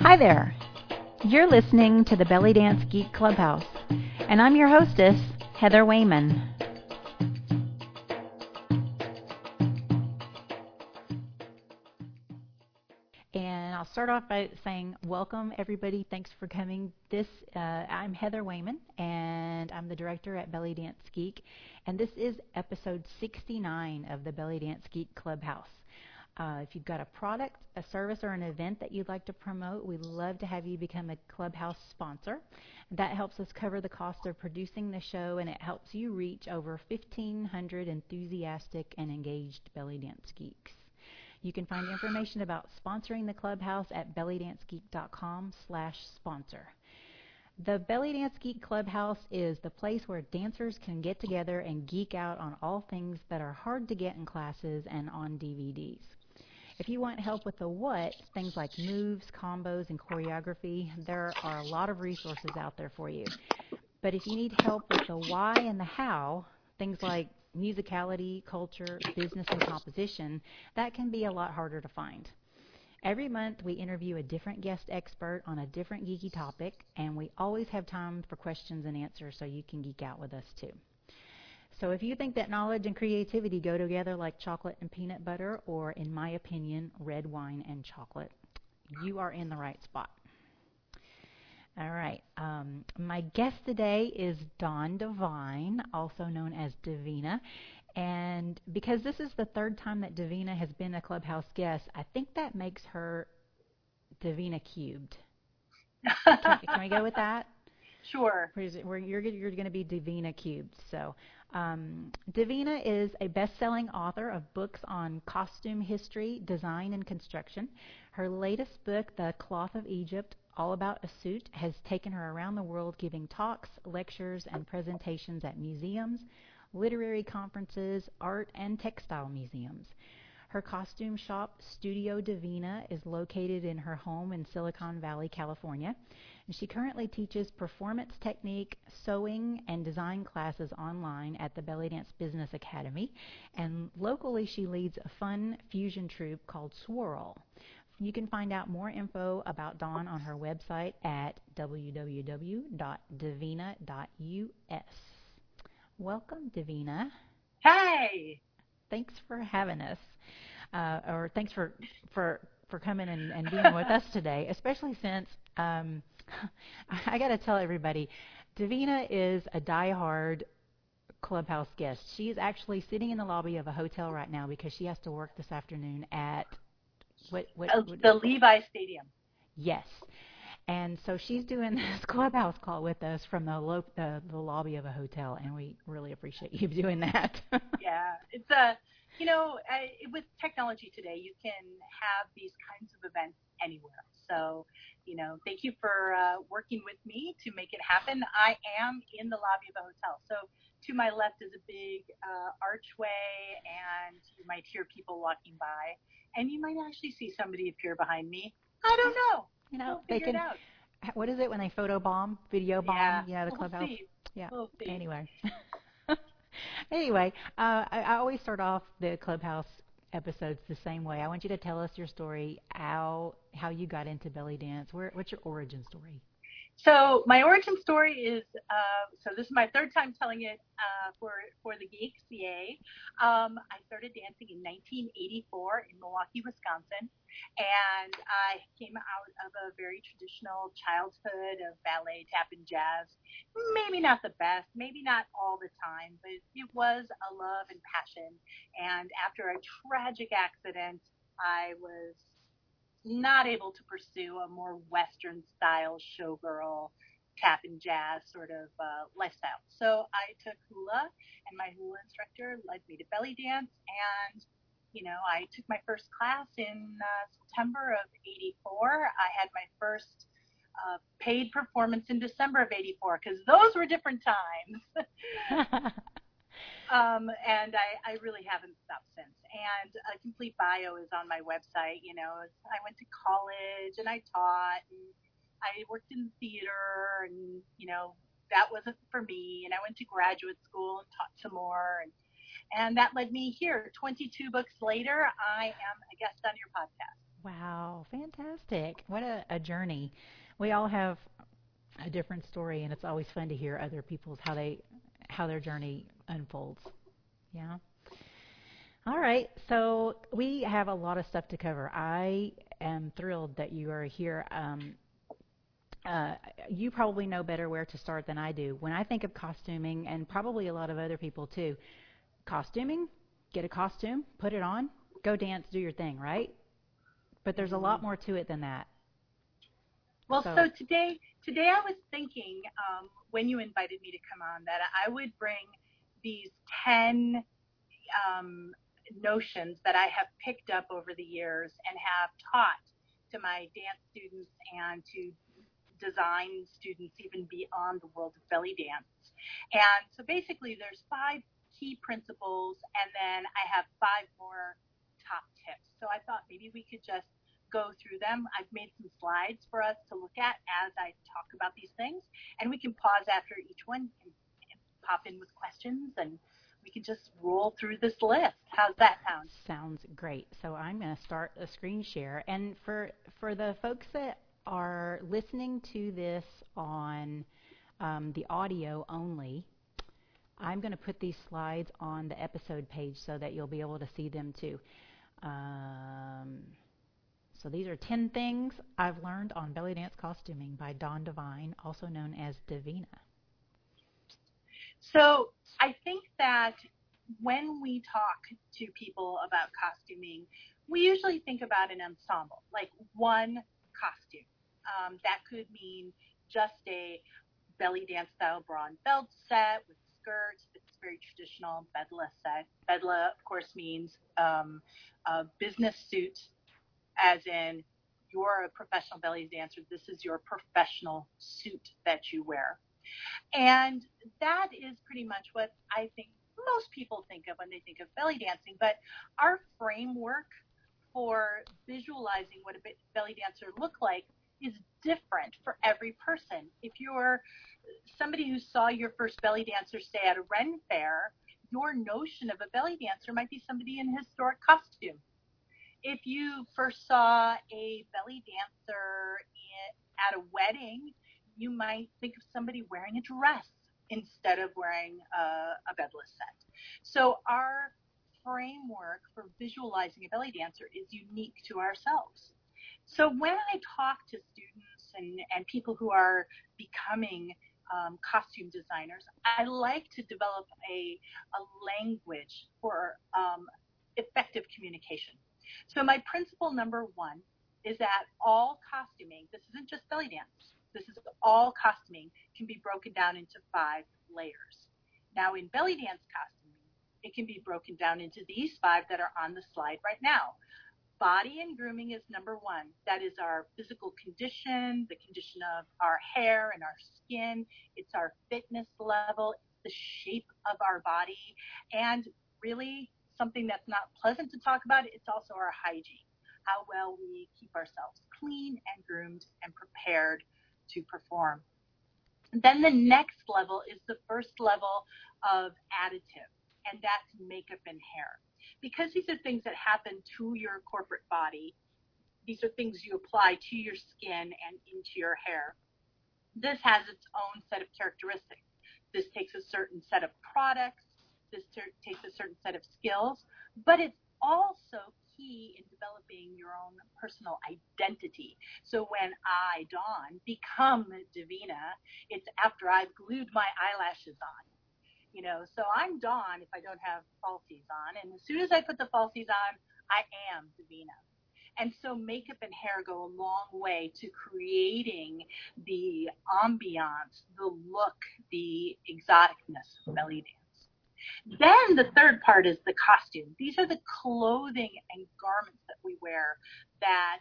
Hi there. You're listening to the Belly Dance Geek Clubhouse, and I'm your hostess, Heather Wayman. And I'll start off by saying welcome, everybody. Thanks for coming. I'm Heather Wayman, and I'm the director at Belly Dance Geek, and this is episode 69 of the Belly Dance Geek Clubhouse. If you've got a product, a service, or an event that you'd like to promote, we'd love to have you become a Clubhouse sponsor. That helps us cover the cost of producing the show, and it helps you reach over 1,500 enthusiastic and engaged belly dance geeks. You can find information about sponsoring the Clubhouse at bellydancegeek.com/sponsor. The Belly Dance Geek Clubhouse is the place where dancers can get together and geek out on all things that are hard to get in classes and on DVDs. If you want help with the what, things like moves, combos, and choreography, there are a lot of resources out there for you. But if you need help with the why and the how, things like musicality, culture, business, and composition, that can be a lot harder to find. Every month we interview a different guest expert on a different geeky topic, and we always have time for questions and answers so you can geek out with us too. So if you think that knowledge and creativity go together like chocolate and peanut butter, or in my opinion, red wine and chocolate, you are in the right spot. All right. My guest today is Dawn Devine, also known as Davina. And because this is the third time that Davina has been a Clubhouse guest, I think that makes her Davina Cubed. Can we go with that? Sure. You're going to be Davina Cubed. So Davina is a best-selling author of books on costume history, design, and construction. Her latest book, The Cloth of Egypt, All About a Suit, has taken her around the world giving talks, lectures, and presentations at museums, literary conferences, art, and textile museums. Her costume shop, Studio Davina, is located in her home in Silicon Valley, California. And she currently teaches performance technique, sewing, and design classes online at the Belly Dance Business Academy. And locally, she leads a fun fusion troupe called Swirl. You can find out more info about Dawn on her website at www.davina.us. Welcome, Davina. Hi. Thanks for having us, or thanks for coming and being with us today, especially since I got to tell everybody, Davina is a diehard Clubhouse guest. She is actually sitting in the lobby of a hotel right now because she has to work this afternoon at the Levi Stadium. Yes. And so she's doing this Clubhouse call with us from the lobby of a hotel, and we really appreciate you doing that. Yeah, it's with technology today, you can have these kinds of events anywhere. So, thank you for working with me to make it happen. I am in the lobby of a hotel. So to my left is a big archway, and you might hear people walking by, and you might actually see somebody appear behind me. I don't know. We'll figure it out. What is it when they photo bomb, video bomb? Yeah, the Clubhouse. We'll see. Yeah. We'll see. Anyway, I always start off the Clubhouse episodes the same way. I want you to tell us your story, how you got into belly dance. What's your origin story? So my origin story is, so this is my third time telling it for the Geeks, yay. I started dancing in 1984 in Milwaukee, Wisconsin, and I came out of a very traditional childhood of ballet, tap, and jazz. Maybe not the best, maybe not all the time, but it was a love and passion. And after a tragic accident, I was not able to pursue a more Western style showgirl, tap and jazz sort of lifestyle. So I took hula, and my hula instructor led me to belly dance, and I took my first class in September of '84. I had my first paid performance in December of '84, because those were different times. And I really haven't stopped since. And a complete bio is on my website. I went to college and I taught, and I worked in theater, and that wasn't for me. And I went to graduate school and taught some more, and that led me here. 22 books later, I am a guest on your podcast. Wow, fantastic. What a journey. We all have a different story, and it's always fun to hear other people's how their journey unfolds. Yeah. All right. So we have a lot of stuff to cover. I am thrilled that you are here. Uh, you probably know better where to start than I do. When I think of costuming, and probably a lot of other people too, costuming, get a costume, put it on, go dance, do your thing, right? But there's a Hmm. lot more to it than that. Well, So, so today I was thinking when you invited me to come on that I would bring these 10 um, notions that I have picked up over the years and have taught to my dance students and to design students even beyond the world of belly dance. And so basically, there's five key principles, and then I have five more top tips. So I thought maybe we could just go through them. I've made some slides for us to look at as I talk about these things, and we can pause after each one and pop in with questions, and we can just roll through this list. How's that sound? sounds great. So I'm going to start a screen share, and for the folks that are listening to this on the audio only, I'm going to put these slides on the episode page so that you'll be able to see them too. Um, so these are 10 things I've learned on belly dance costuming by Dawn Devine, also known as Davina. So I think that when we talk to people about costuming, we usually think about an ensemble, like one costume. That could mean just a belly dance style bra and belt set with skirts. It's very traditional bedla set. Bedla, of course, means a business suit, as in you're a professional belly dancer. This is your professional suit that you wear. And that is pretty much what I think most people think of when they think of belly dancing. But our framework for visualizing what a belly dancer look like is different for every person. If you're somebody who saw your first belly dancer, say at a Ren fair, your notion of a belly dancer might be somebody in historic costume. If you first saw a belly dancer at a wedding, you might think of somebody wearing a dress instead of wearing a bedless set. So our framework for visualizing a belly dancer is unique to ourselves. So when I talk to students and people who are becoming costume designers, I like to develop a language for effective communication. So my principle number one is that all costuming, this isn't just belly dance, this is all costuming can be broken down into 5 layers. Now in belly dance costuming, it can be broken down into these 5 that are on the slide right now. Body and grooming is number one. That is our physical condition, the condition of our hair and our skin. It's our fitness level, it's the shape of our body, and really something that's not pleasant to talk about, it's also our hygiene, how well we keep ourselves clean and groomed and prepared to perform. Then the next level is the first level of additive, and that's makeup and hair. Because these are things that happen to your corporate body, these are things you apply to your skin and into your hair. This has its own set of characteristics. This takes a certain set of products, takes a certain set of skills, but it's also key in developing your own personal identity. So when I, Dawn, become Davina, it's after I've glued my eyelashes on. So I'm Dawn if I don't have falsies on, and as soon as I put the falsies on, I am Davina. And so makeup and hair go a long way to creating the ambiance, the look, the exoticness of belly dance. Then the third part is the costume. These are the clothing and garments that we wear that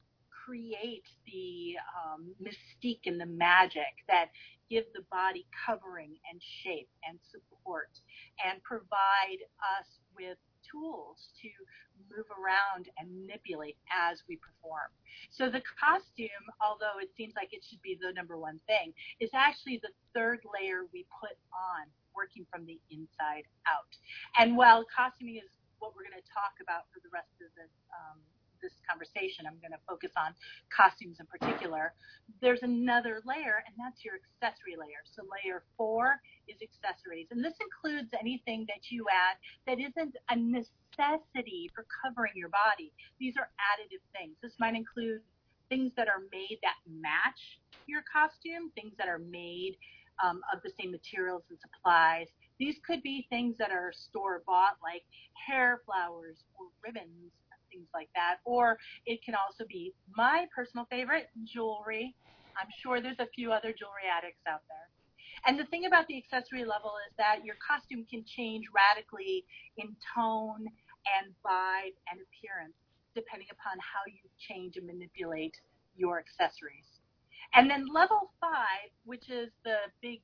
create the mystique and the magic that give the body covering and shape and support and provide us with tools to move around and manipulate as we perform. So the costume, although it seems like it should be the number one thing, is actually the third layer we put on, working from the inside out. And while costuming is what we're going to talk about for the rest of this this conversation, I'm going to focus on costumes in particular. There's another layer, and that's your accessory layer. So layer 4 is accessories, and this includes anything that you add that isn't a necessity for covering your body. These are additive things. This might include things that are made that match your costume, things that are made of the same materials and supplies. These could be things that are store-bought, like hair flowers or ribbons, things like that. Or it can also be my personal favorite, jewelry. I'm sure there's a few other jewelry addicts out there. And the thing about the accessory level is that your costume can change radically in tone and vibe and appearance, depending upon how you change and manipulate your accessories. And then level 5, which is the big,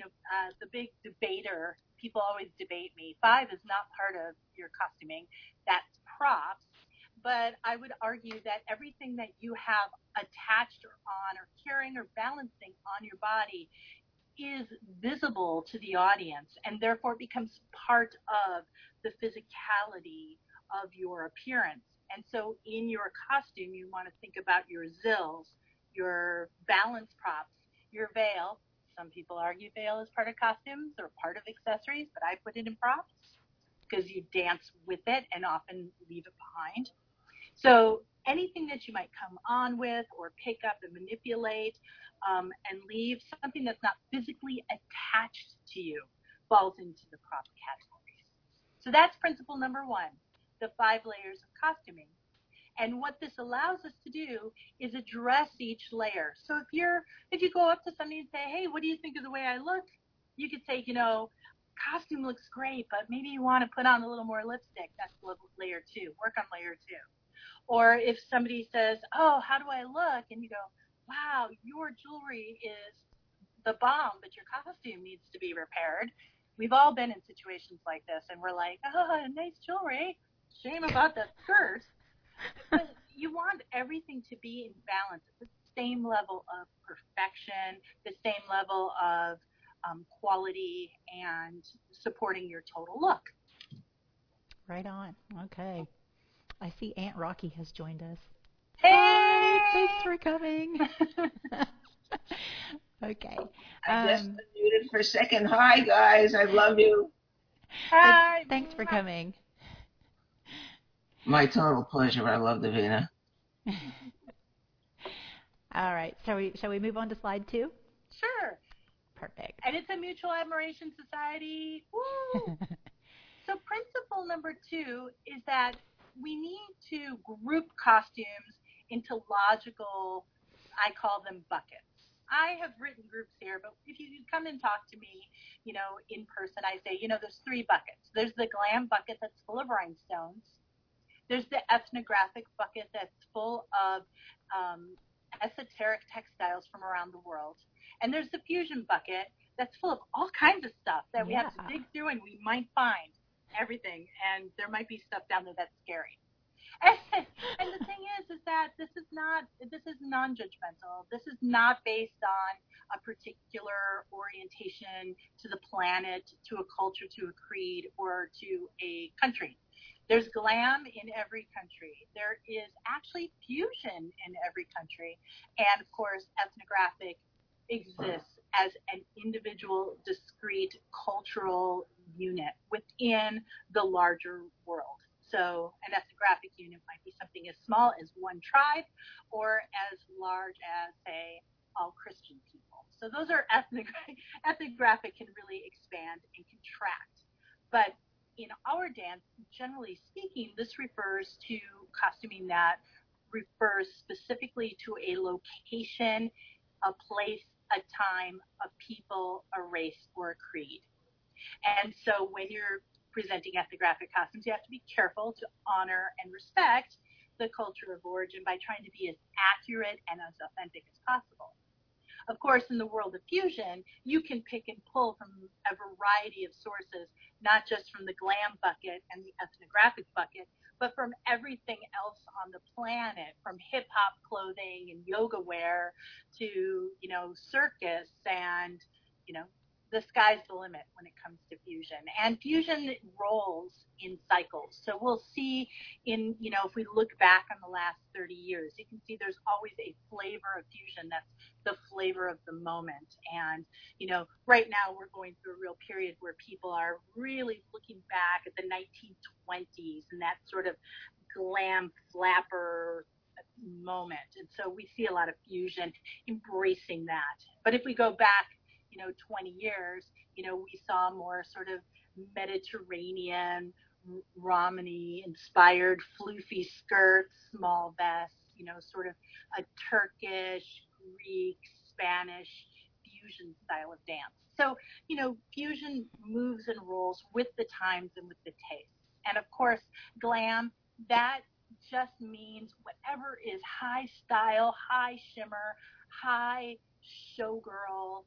the big debater. People always debate me. 5 is not part of your costuming. That's props. But I would argue that everything that you have attached or on or carrying or balancing on your body is visible to the audience, and therefore becomes part of the physicality of your appearance. And so in your costume, you want to think about your zills, your balance props, your veil. Some people argue veil is part of costumes or part of accessories, but I put it in props because you dance with it and often leave it behind. So anything that you might come on with or pick up and manipulate and leave, something that's not physically attached to you, falls into the prop categories. So that's principle number 1, the 5 layers of costuming. And what this allows us to do is address each layer. So if you go up to somebody and say, hey, what do you think of the way I look? You could say, costume looks great, but maybe you want to put on a little more lipstick. That's layer 2. Work on layer 2. Or if somebody says, oh, how do I look? And you go, wow, your jewelry is the bomb, but your costume needs to be repaired. We've all been in situations like this, and we're like, oh, nice jewelry. Shame about that skirt. But you want everything to be in balance at the same level of perfection, the same level of quality, and supporting your total look. Right on. Okay. I see Aunt Rocky has joined us. Hey! Thanks for coming. Okay. I just unmuted for a second. Hi, guys. I love you. Hi. Thanks for coming. My total pleasure. I love Davina. All right. Shall we move on to slide 2? Sure. Perfect. And it's a mutual admiration society. Woo! So principle number 2 is that we need to group costumes into logical, I call them buckets. I have written groups here, but if you come and talk to me, in person, I say, there's 3 buckets. There's the glam bucket that's full of rhinestones. There's the ethnographic bucket that's full of esoteric textiles from around the world. And there's the fusion bucket that's full of all kinds of stuff that we have to dig through, and we might find everything, and there might be stuff down there that's scary. And the thing is that this is non-judgmental. This is not based on a particular orientation to the planet, to a culture, to a creed, or to a country. There's glam in every country. There is actually fusion in every country. And of course, ethnographic exists as an individual, discrete cultural unit within the larger world. So an ethnographic unit might be something as small as one tribe or as large as, say, all Christian people. So those are ethnographic can really expand and contract. But in our dance, generally speaking, this refers to costuming that refers specifically to a location, a place, a time, a people, a race, or a creed. And so when you're presenting ethnographic costumes, you have to be careful to honor and respect the culture of origin by trying to be as accurate and as authentic as possible. Of course, in the world of fusion, you can pick and pull from a variety of sources, not just from the glam bucket and the ethnographic bucket, but from everything else on the planet, from hip-hop clothing and yoga wear to, circus and, the sky's the limit when it comes to fusion. And fusion rolls in cycles. So we'll see if we look back on the last 30 years, you can see there's always a flavor of fusion that's the flavor of the moment. And, right now we're going through a real period where people are really looking back at the 1920s and that sort of glam flapper moment. And so we see a lot of fusion embracing that. But if we go back 20 years, we saw more sort of Mediterranean, Romani-inspired floofy skirts, small vests, sort of a Turkish, Greek, Spanish fusion style of dance. So, fusion moves and rolls with the times and with the taste. And of course, glam, that just means whatever is high style, high shimmer, high showgirl,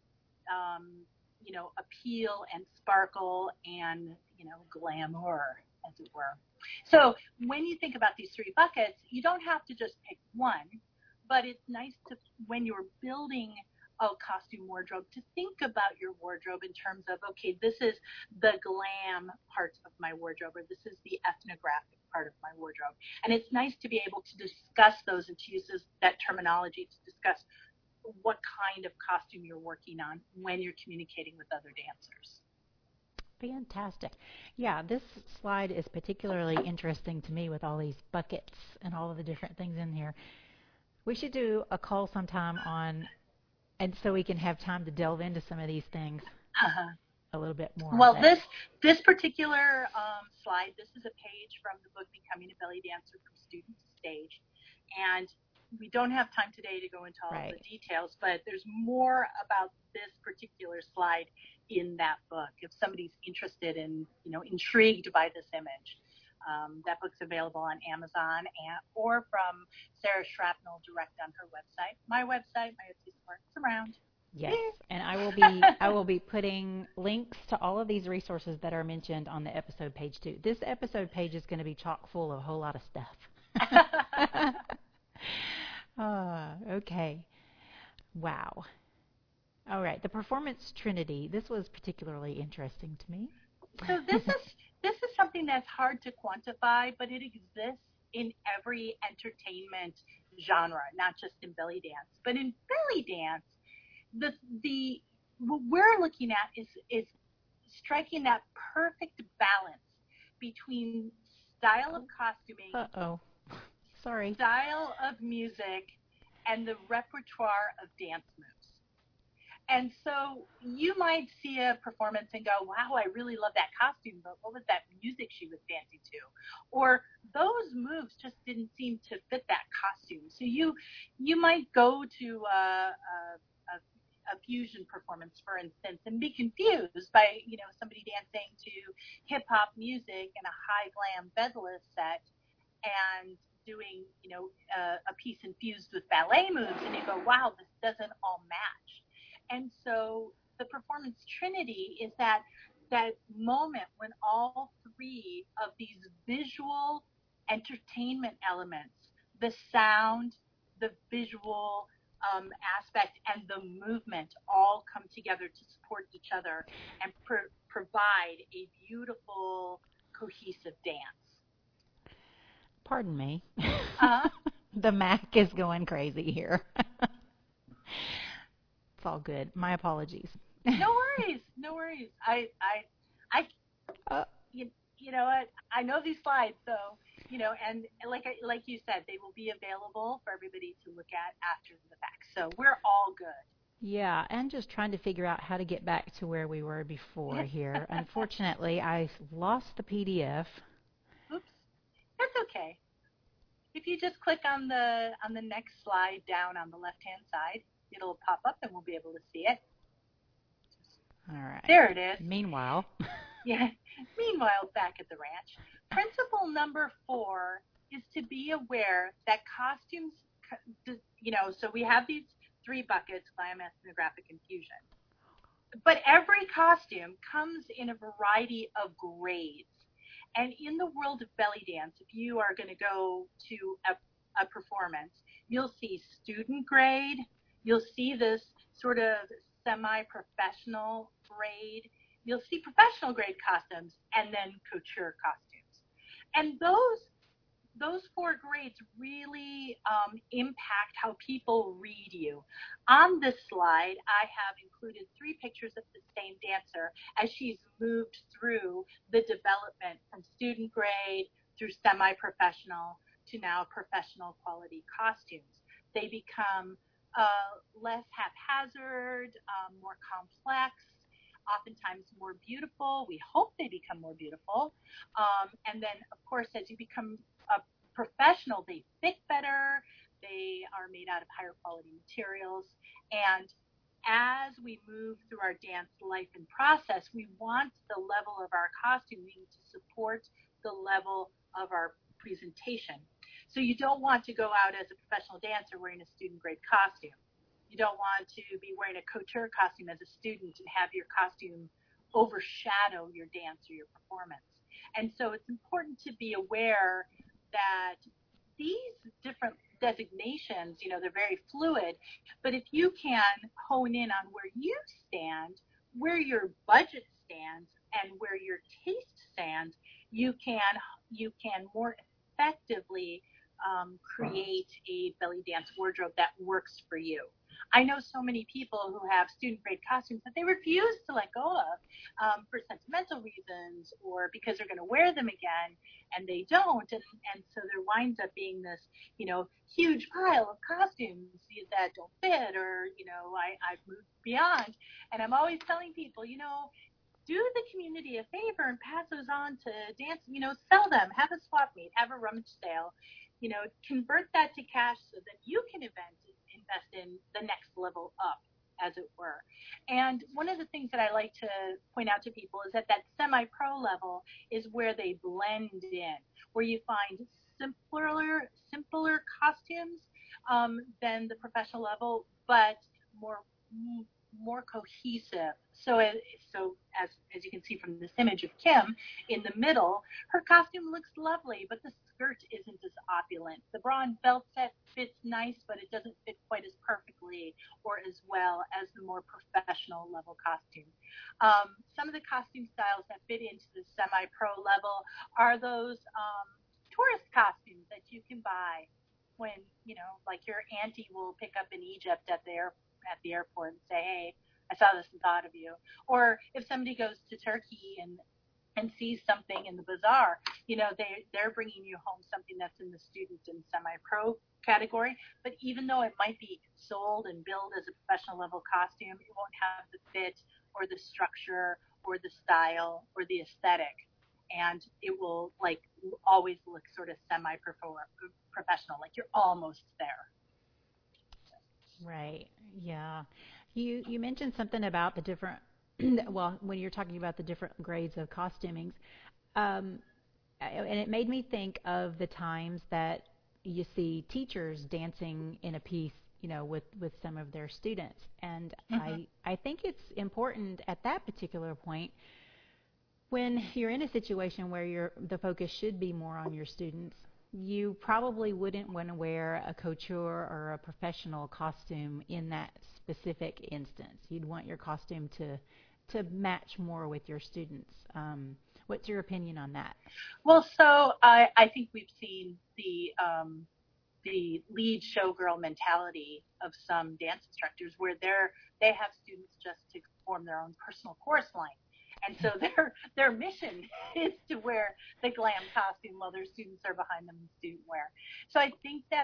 appeal and sparkle and, glamour, as it were. So when you think about these three buckets, you don't have to just pick one, but it's nice to, when you're building a costume wardrobe, to think about your wardrobe in terms of, okay, this is the glam part of my wardrobe, or this is the ethnographic part of my wardrobe. And it's nice to be able to discuss those and to use that terminology to discuss what kind of costume you're working on when you're communicating with other dancers. Fantastic. Yeah, this slide is particularly interesting to me with all these buckets and all of the different things in here. We should do a call sometime and so we can have time to delve into some of these things a little bit more. Well, this particular slide, this is a page from the book Becoming a Belly Dancer from Student to Stage. And we don't have time today to go into all of the details, but there's more about this particular slide in that book. If somebody's interested in, intrigued by this image, that book's available on Amazon or from Sarah Shrapnel direct on her website. My website, my Etsy store, it's around. Yes, and I will be putting links to all of these resources that are mentioned on the episode page too. This episode page is going to be chock full of a whole lot of stuff. Okay. Wow. All right. The performance trinity. This was particularly interesting to me. So this is something that's hard to quantify, but it exists in every entertainment genre, not just in belly dance. But in belly dance, what we're looking at is striking that perfect balance between style of costuming. Sorry. Style of music, and the repertoire of dance moves. And so you might see a performance and go, wow, I really love that costume, but what was that music she was dancing to? Or those moves just didn't seem to fit that costume. So you might go to a fusion performance, for instance, and be confused by, somebody dancing to hip-hop music and a high glam bedless set and doing, a piece infused with ballet moves, and you go, wow, this doesn't all match. And so the performance trinity is that moment when all three of these visual entertainment elements, the sound, the visual aspect, and the movement all come together to support each other and provide a beautiful, cohesive dance. Pardon me. The Mac is going crazy here. It's all good. My apologies. No worries. You know what? I know these slides, so and like you said, they will be available for everybody to look at after the fact. So we're all good. Yeah, and just trying to figure out how to get back to where we were before here. Unfortunately, I lost the PDF. Oops. That's okay. If you just click on the next slide down on the left-hand side, it'll pop up and we'll be able to see it. All right. There it is. Meanwhile, back at the ranch, principle number 4 is to be aware that costumes, so we have these 3 buckets, glam, ethnographic, and fusion. But every costume comes in a variety of grades. And in the world of belly dance, if you are going to go to a performance, you'll see student grade, you'll see this sort of semi-professional grade, you'll see professional grade costumes and then couture costumes. And those 4 grades really impact how people read you. On this slide, I have included 3 pictures of the same dancer as she's moved through the development from student grade through semi-professional to now professional quality costumes. They become less haphazard, more complex, oftentimes more beautiful. We hope they become more beautiful. And then, of course, as you become a professional, they fit better. They are made out of higher quality materials. And as we move through our dance life and process, we want the level of our costuming to support the level of our presentation. So you don't want to go out as a professional dancer wearing a student grade costume. You don't want to be wearing a couture costume as a student and have your costume overshadow your dance or your performance. And so it's important to be aware that these different designations, they're very fluid, but if you can hone in on where you stand, where your budget stands, and where your taste stands, you can more effectively create a belly dance wardrobe that works for you. I know so many people who have student grade costumes that they refuse to let go of for sentimental reasons or because they're going to wear them again, and they don't. And so there winds up being this, huge pile of costumes that don't fit or, I've moved beyond. And I'm always telling people, do the community a favor and pass those on to dance, sell them, have a swap meet, have a rummage sale, convert that to cash so that you can invest in the next level up, as it were. And one of the things that I like to point out to people is that semi-pro level is where they blend in, where you find simpler costumes than the professional level, but more cohesive. So as you can see from this image of Kim in the middle, her costume looks lovely, but the skirt isn't as opulent. The bra and belt set fits nice, but it doesn't fit quite as perfectly or as well as the more professional level costume. Some of the costume styles that fit into the semi-pro level are those tourist costumes that you can buy when, like your auntie will pick up in Egypt at the airport and say, hey, I saw this and thought of you. Or if somebody goes to Turkey and sees something in the bazaar, they're bringing you home something that's in the student and semi-pro category. But even though it might be sold and billed as a professional level costume, it won't have the fit or the structure or the style or the aesthetic. And it will always look sort of semi-professional, like you're almost there. Right. Yeah. You mentioned something about the different, well, when you're talking about the different grades of costumings, and it made me think of the times that you see teachers dancing in a piece, with some of their students. And I think it's important at that particular point when you're in a situation where the focus should be more on your students. You probably wouldn't want to wear a couture or a professional costume in that specific instance. You'd want your costume to match more with your students. What's your opinion on that? Well, so I think we've seen the lead showgirl mentality of some dance instructors where they have students just to form their own personal chorus line. And so their mission is to wear the glam costume while their students are behind them in student wear. So I think that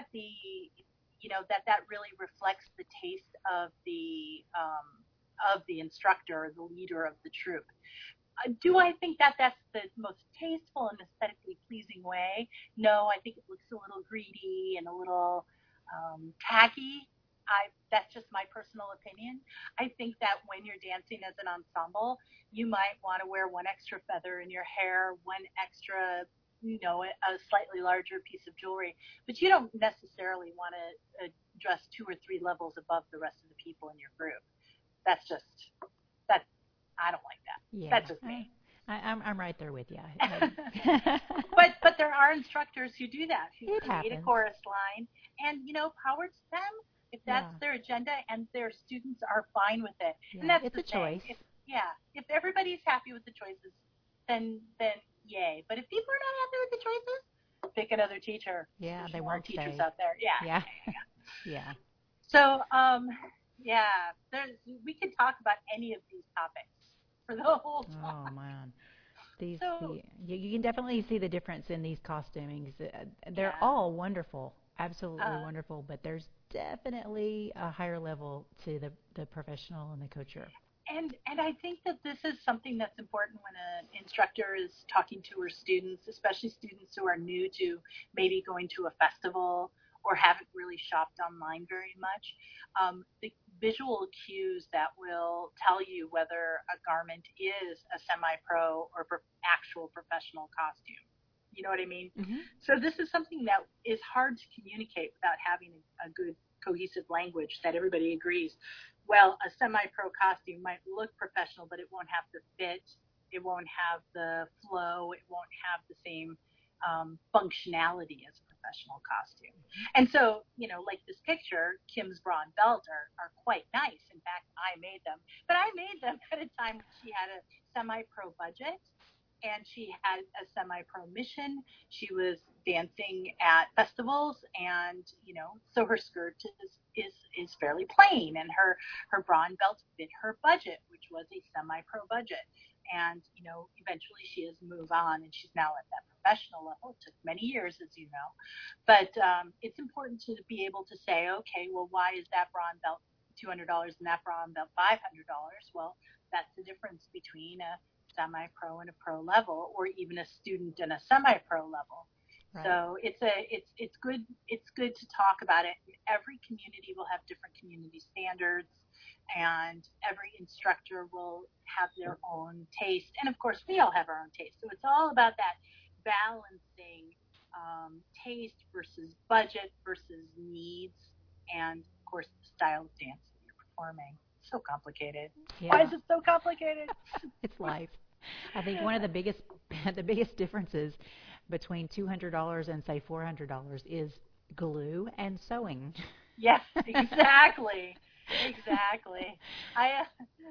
that really reflects the taste of the instructor or the leader of the troupe. Do I think that that's the most tasteful and aesthetically pleasing way? No, I think it looks a little greedy and a little tacky. That's just my personal opinion. I think that when you're dancing as an ensemble, you might want to wear one extra feather in your hair, one extra, a slightly larger piece of jewelry, but you don't necessarily want to dress 2 or 3 levels above the rest of the people in your group. That's I don't like that. Yeah, that's just me. I'm right there with you. But there are instructors who do that, who create a chorus line, and power to them if that's their agenda and their students are fine with it. Yeah, And that's it's the a choice. Yeah. If everybody's happy with the choices, then yay. But if people are not happy with the choices, pick another teacher. Yeah, There's they more won't teachers stay. out there. Yeah. Yeah. Yeah. Yeah. Yeah. So, yeah, we could talk about any of these topics for the whole Oh talk. man. So, You can definitely see the difference in these costumings. They're yeah. all wonderful, absolutely Uh, wonderful, but there's definitely a higher level to the professional and the coacher. and I think that this is something that's important when an instructor is talking to her students, especially students who are new to maybe going to a festival or haven't really shopped online very much. The visual cues that will tell you whether a garment is a semi-pro or actual professional costume. You know what I mean? Hmm. So this is something that is hard to communicate without having a good cohesive language that everybody agrees. Well, a semi-pro costume might look professional, but it won't have the fit, it won't have the flow, it won't have the same functionality as a professional costume. And so, like this picture, Kim's bra and belt are quite nice. In fact, I made them, but I made them at a time when she had a semi-pro budget and she had a semi-pro mission. She was dancing at festivals, and so her skirt is fairly plain, and her bra and belt fit her budget, which was a semi-pro budget. And eventually she has moved on, and she's now at that professional level. It took many years, as you know, but it's important to be able to say, okay, well, why is that bra and belt $200 and that bra and belt $500? Well, that's the difference between a semi-pro and a pro level, or even a student and a semi-pro level. Right. So it's good to talk about it. Every community will have different community standards, and every instructor will have their own taste. And of course, we all have our own taste. So it's all about that balancing taste versus budget versus needs, and of course, the style of dance that you're performing. So complicated. Why Yeah. is it so complicated? It's life. I think one of the biggest the biggest differences between $200 and say $400 is glue and sewing. Yes, exactly. Exactly. I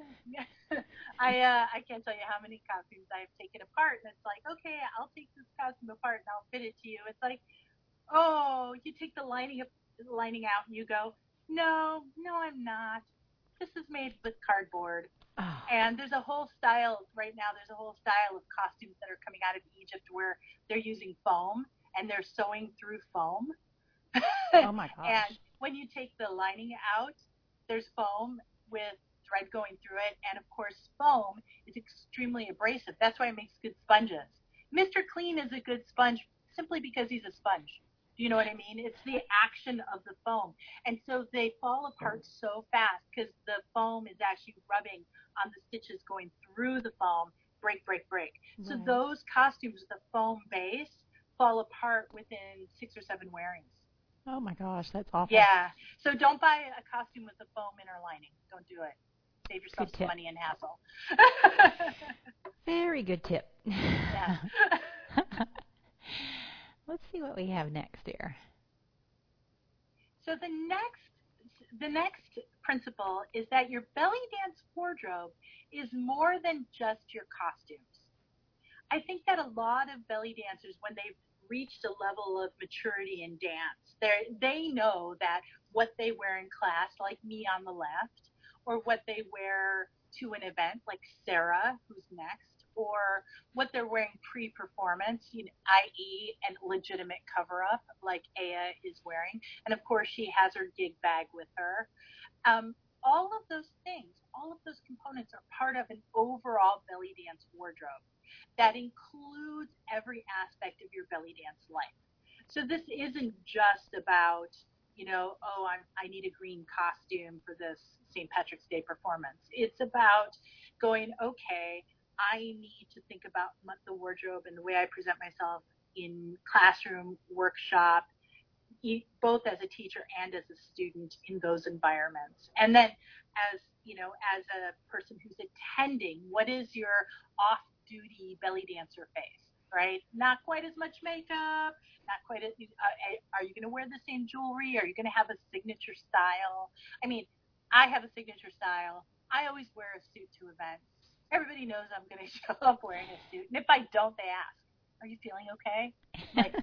I can't tell you how many costumes I've taken apart, and it's like, okay, I'll take this costume apart and I'll fit it to you. It's like, oh, you take the lining out, and you go, no, no, I'm not. This is made with cardboard. Oh, And there's a whole style right now. There's a whole style of costumes that are coming out of Egypt where they're using foam and they're sewing through foam. oh my And gosh. when you take the lining out, there's foam with thread going through it. And of course, foam is extremely abrasive. That's why it makes good sponges. Mr. Clean is a good sponge simply because he's a sponge. Do you know what I mean? It's the action of the foam. And so they fall apart so fast because the foam is actually rubbing on the stitches going through the foam, break, break, break. So Right. those costumes with the foam base fall apart within 6 or 7 wearings. Oh my gosh, that's awful. Yeah. So don't buy a costume with a foam inner lining. Don't do it. Save yourself Good some tip. money and hassle. Very good tip. Yeah. Let's see what we have next here. So the next principle is that your belly dance wardrobe is more than just your costumes. I think that a lot of belly dancers, when they've reached a level of maturity in dance, they know that what they wear in class, like me on the left, or what they wear to an event, like Sarah, who's next, or what they're wearing pre-performance, i.e., a legitimate cover-up, like Aya is wearing, and of course she has her gig bag with her. All of those things, all of those components are part of an overall belly dance wardrobe that includes every aspect of your belly dance life. So this isn't just about, I need a green costume for this St. Patrick's Day performance. It's about going, okay, I need to think about the wardrobe and the way I present myself in classroom, workshop, both as a teacher and as a student in those environments. And then as a person who's attending, what is your off-duty belly dancer face, right? Not quite as much makeup, not quite as, are you going to wear the same jewelry? Are you going to have a signature style? I mean, I have a signature style. I always wear a suit to events. everybody knows I'm going to show up wearing a suit. And if I don't, they ask, "Are you feeling okay?" I'm like,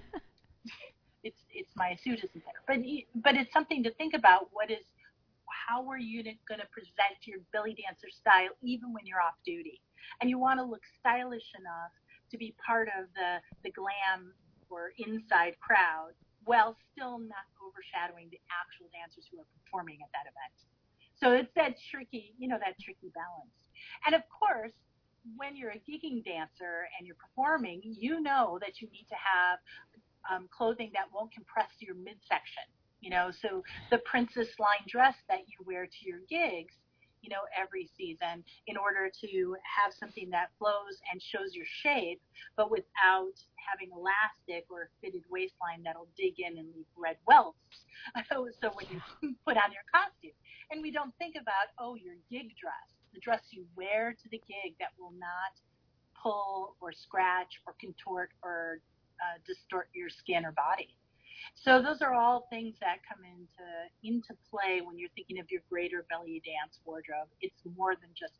it's my suit isn't there. But it's something to think about. How are you going to present your belly dancer style even when you're off duty? And you want to look stylish enough to be part of the glam or inside crowd while still not overshadowing the actual dancers who are performing at that event. So it's that tricky balance. And of course, when you're a gigging dancer and you're performing, you know that you need to have clothing that won't compress your midsection. So the princess line dress that you wear to your gigs, every season in order to have something that flows and shows your shape, but without having elastic or a fitted waistline that'll dig in and leave red welts. So when you put on your costume, and we don't think about, your gig dress, the dress you wear to the gig that will not pull or scratch or contort or distort your skin or body. So those are all things that come into play when you're thinking of your greater belly dance wardrobe. It's more than just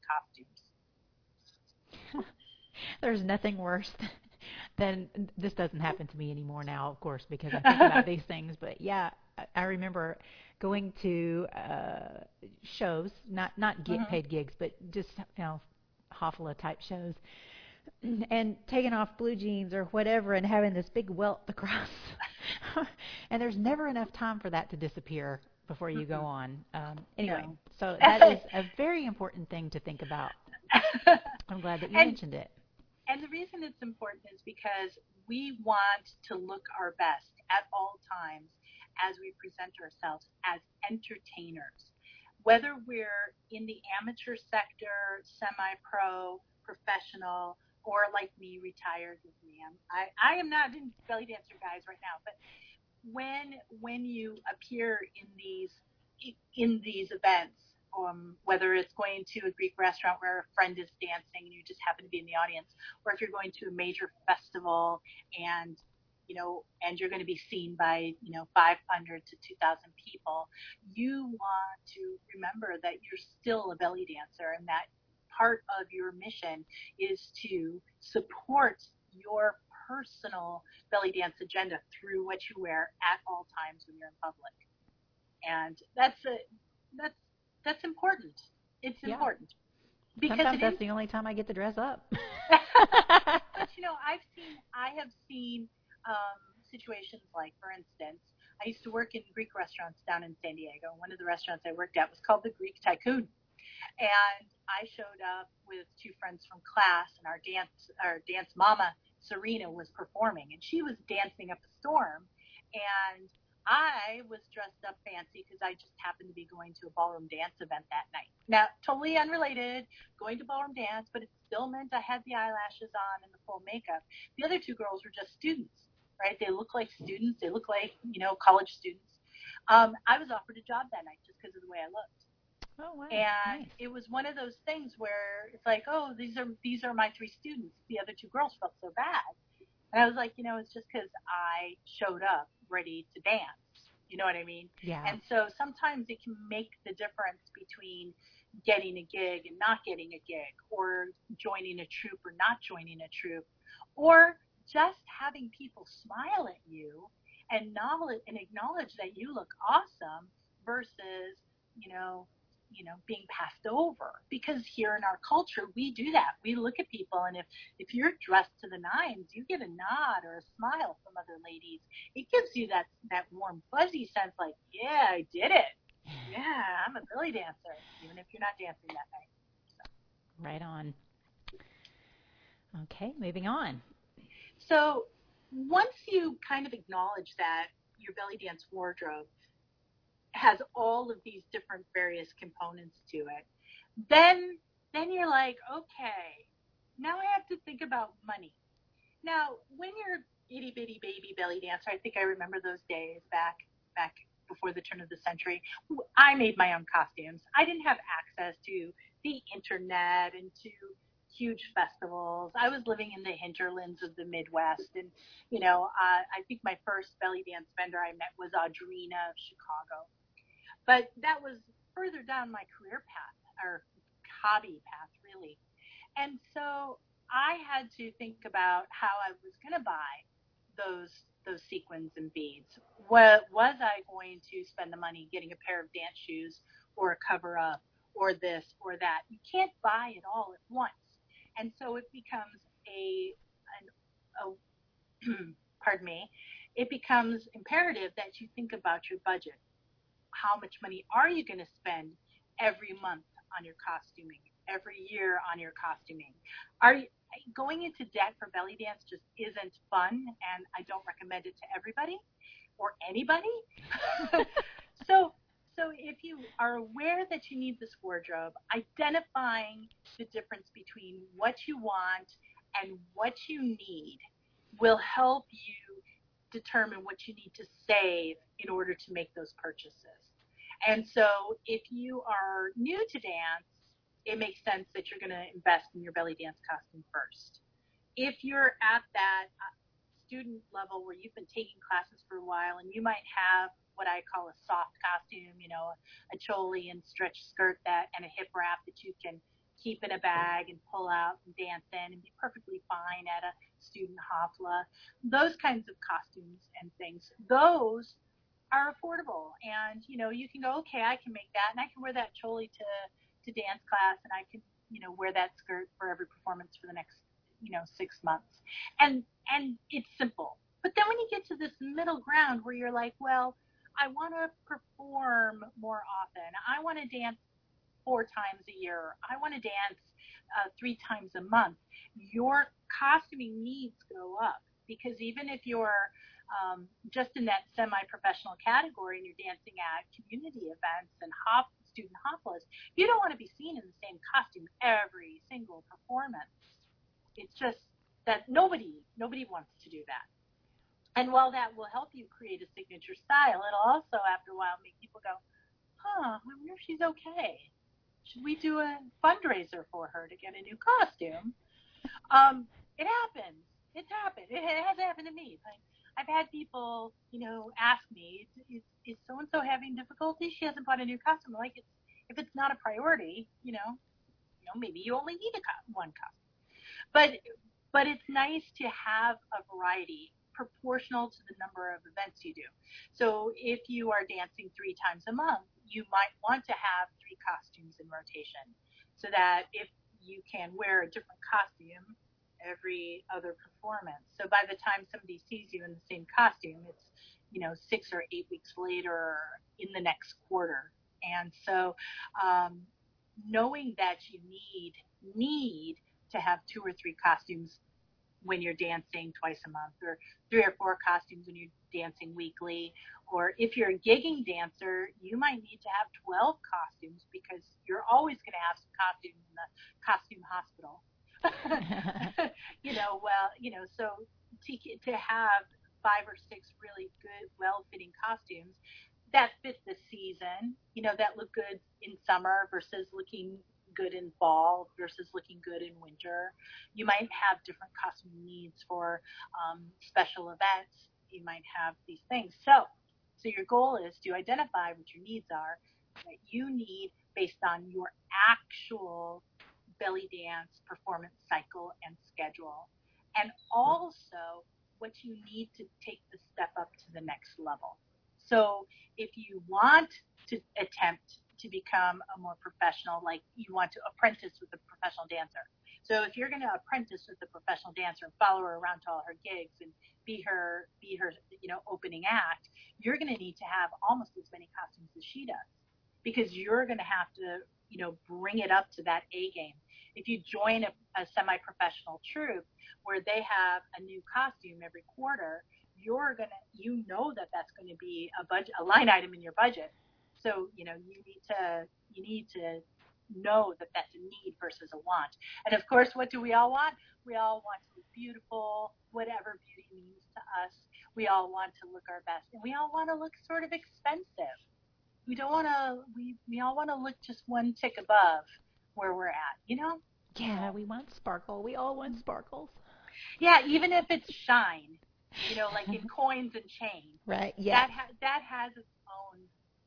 costumes. There's nothing worse than this doesn't happen to me anymore now, of course, because I think about these things. But yeah, I remember going to shows, not get paid gigs, but just Hoffala type shows, and taking off blue jeans or whatever and having this big welt across. And there's never enough time for that to disappear before you go on. Anyway, so that is a very important thing to think about. I'm glad that you mentioned it. And the reason it's important is because we want to look our best at all times as we present ourselves as entertainers. Whether we're in the amateur sector, semi-pro, professional, or like me, retired with me. I am not in belly dancer guys right now, but when you appear in these events, whether it's going to a Greek restaurant where a friend is dancing and you just happen to be in the audience, or if you're going to a major festival and you're going to be seen by 500 to 2,000 people, you want to remember that you're still a belly dancer and that part of your mission is to support your personal belly dance agenda through what you wear at all times when you're in public. And that's important. It's important. Because sometimes that's the only time I get to dress up. But I have seen situations like, for instance, I used to work in Greek restaurants down in San Diego. One of the restaurants I worked at was called the Greek Tycoon. And I showed up with two friends from class, and our dance mama, Serena, was performing, and she was dancing up a storm. And I was dressed up fancy because I just happened to be going to a ballroom dance event that night. Now, totally unrelated, going to ballroom dance, but it still meant I had the eyelashes on and the full makeup. The other two girls were just students, right? They look like students. They look like, college students. I was offered a job that night just because of the way I looked. Oh, wow. And nice. It was one of those things where it's like, these are my three students. The other two girls felt so bad. And I was like, it's just because I showed up ready to dance. You know what I mean? Yeah. And so sometimes it can make the difference between getting a gig and not getting a gig, or joining a troupe or not joining a troupe, or just having people smile at you and acknowledge that you look awesome versus, being passed over. Because here in our culture, we do that. We look at people, and if you're dressed to the nines, you get a nod or a smile from other ladies. It gives you that warm, fuzzy sense like, yeah, I did it. Yeah, I'm a belly dancer, even if you're not dancing that night. So. Right on. Okay, moving on. So once you kind of acknowledge that your belly dance wardrobe has all of these different various components to it, then you're like, okay, now I have to think about money. Now, when you're itty bitty baby belly dancer, I think I remember those days back before the turn of the century. I made my own costumes. I didn't have access to the internet and to huge festivals. I was living in the hinterlands of the Midwest, and I think my first belly dance vendor I met was Audrina of Chicago. But that was further down my career path, or hobby path, really. And so I had to think about how I was going to buy those sequins and beads. What was I going to spend the money getting a pair of dance shoes or a cover up or this or that? You can't buy it all at once. And so it becomes a pardon me, it becomes imperative that you think about your budget. How much money are you going to spend every month on your costuming, every year on your costuming? Are you, going into debt for belly dance just isn't fun, and I don't recommend it to everybody or anybody. so so if you are aware that you need this wardrobe, identifying the difference between what you want and what you need will help you determine what you need to save in order to make those purchases. And so if you are new to dance, it makes sense that you're going to invest in your belly dance costume first. If you're at that student level where you've been taking classes for a while and you might have what I call a soft costume, a choli and stretch skirt that and a hip wrap that you can keep in a bag and pull out and dance in and be perfectly fine at a student hafla. Those kinds of costumes and things, those are affordable. And, you can go, okay, I can make that and I can wear that choli to dance class and I can, wear that skirt for every performance for the next, 6 months. And it's simple. But then when you get to this middle ground where you're like, well, I want to perform more often. I want to dance 4 times a year. I want to dance 3 times a month. Your costuming needs go up because even if you're just in that semi-professional category and you're dancing at community events and student haflas, you don't want to be seen in the same costume every single performance. It's just that nobody wants to do that. And while that will help you create a signature style, it'll also, after a while, make people go, I wonder if she's okay. Should we do a fundraiser for her to get a new costume? It happens. It's happened. It has happened to me. I've had people, ask me, is so-and-so having difficulty? She hasn't bought a new costume. Like, if it's not a priority, maybe you only need one costume. But it's nice to have a variety proportional to the number of events you do. So if you are dancing 3 times a month, you might want to have 3 costumes in rotation so that if you can wear a different costume every other performance. So by the time somebody sees you in the same costume, it's 6 or 8 weeks later in the next quarter. And so knowing that you need to have 2 or 3 costumes when you're dancing twice a month, or 3 or 4 costumes when you're dancing weekly, or if you're a gigging dancer, you might need to have 12 costumes because you're always going to have some costumes in the costume hospital. So to have 5 or 6 really good, well-fitting costumes that fit the season, that look good in summer versus looking good in fall versus looking good in winter. You might have different costume needs for special events. You might have these things. So your goal is to identify what your needs are that you need based on your actual belly dance performance cycle and schedule, and also what you need to take the step up to the next level. So if you want to attempt to become a more professional, like you want to apprentice with a professional dancer. So if you're going to apprentice with a professional dancer and follow her around to all her gigs and be her opening act, you're going to need to have almost as many costumes as she does because you're going to have to, bring it up to that A game. If you join a semi-professional troupe where they have a new costume every quarter, that's going to be a line item in your budget. So, you need to know that that's a need versus a want. And of course, what do we all want? We all want to look beautiful, whatever beauty means to us. We all want to look our best, and we all want to look sort of expensive. We don't want to. We all want to look just one tick above where we're at. Yeah, we want sparkle. We all want sparkles. Yeah, even if it's shine. Like in coins and chains. Right. Yeah. That has its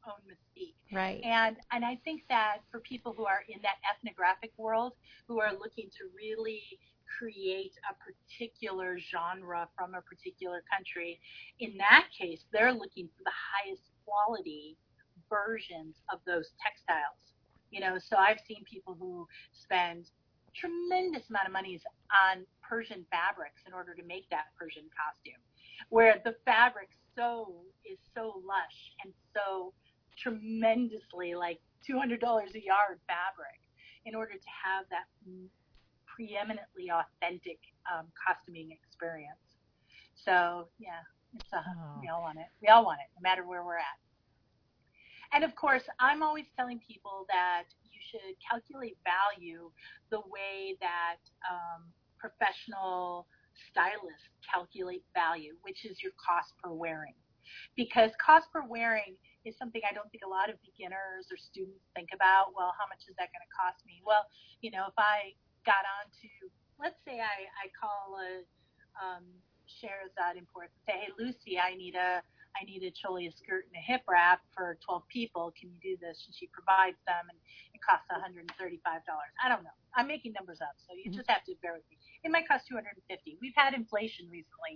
own mystique. Right. And I think that for people who are in that ethnographic world, who are looking to really create a particular genre from a particular country, in that case, they're looking for the highest quality versions of those textiles. So I've seen people who spend tremendous amount of money on Persian fabrics in order to make that Persian costume, where the fabric is so lush and so tremendously like $200 a yard fabric in order to have that preeminently authentic costuming experience. So yeah, we all want it. We all want it, no matter where we're at. And of course, I'm always telling people that you should calculate value the way that professional stylists calculate value, which is your cost per wearing. Because cost per wearing is something I don't think a lot of beginners or students think about. Well, how much is that going to cost me? Well, if I got on to, let's say I call a Sherazade Imports and say, hey, Lucy, I need a choli, a skirt, and a hip wrap for 12 people. Can you do this? And she provides them, and it costs $135. I don't know. I'm making numbers up, so you just have to bear with me. It might cost $250. We've had inflation recently,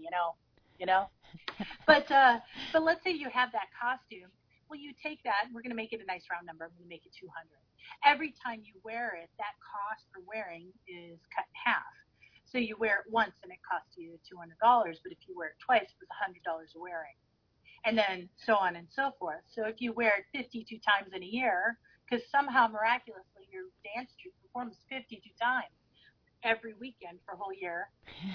But let's say you have that costume. Well, you take that, and we're going to make it a nice round number. I'm going to make it $200. Every time you wear it, that cost for wearing is cut in half. So you wear it once, and it costs you $200. But if you wear it twice, it was $100 a wearing. And then so on and so forth. So if you wear it 52 times in a year, because somehow miraculously your dance troupe performs 52 times every weekend for a whole year,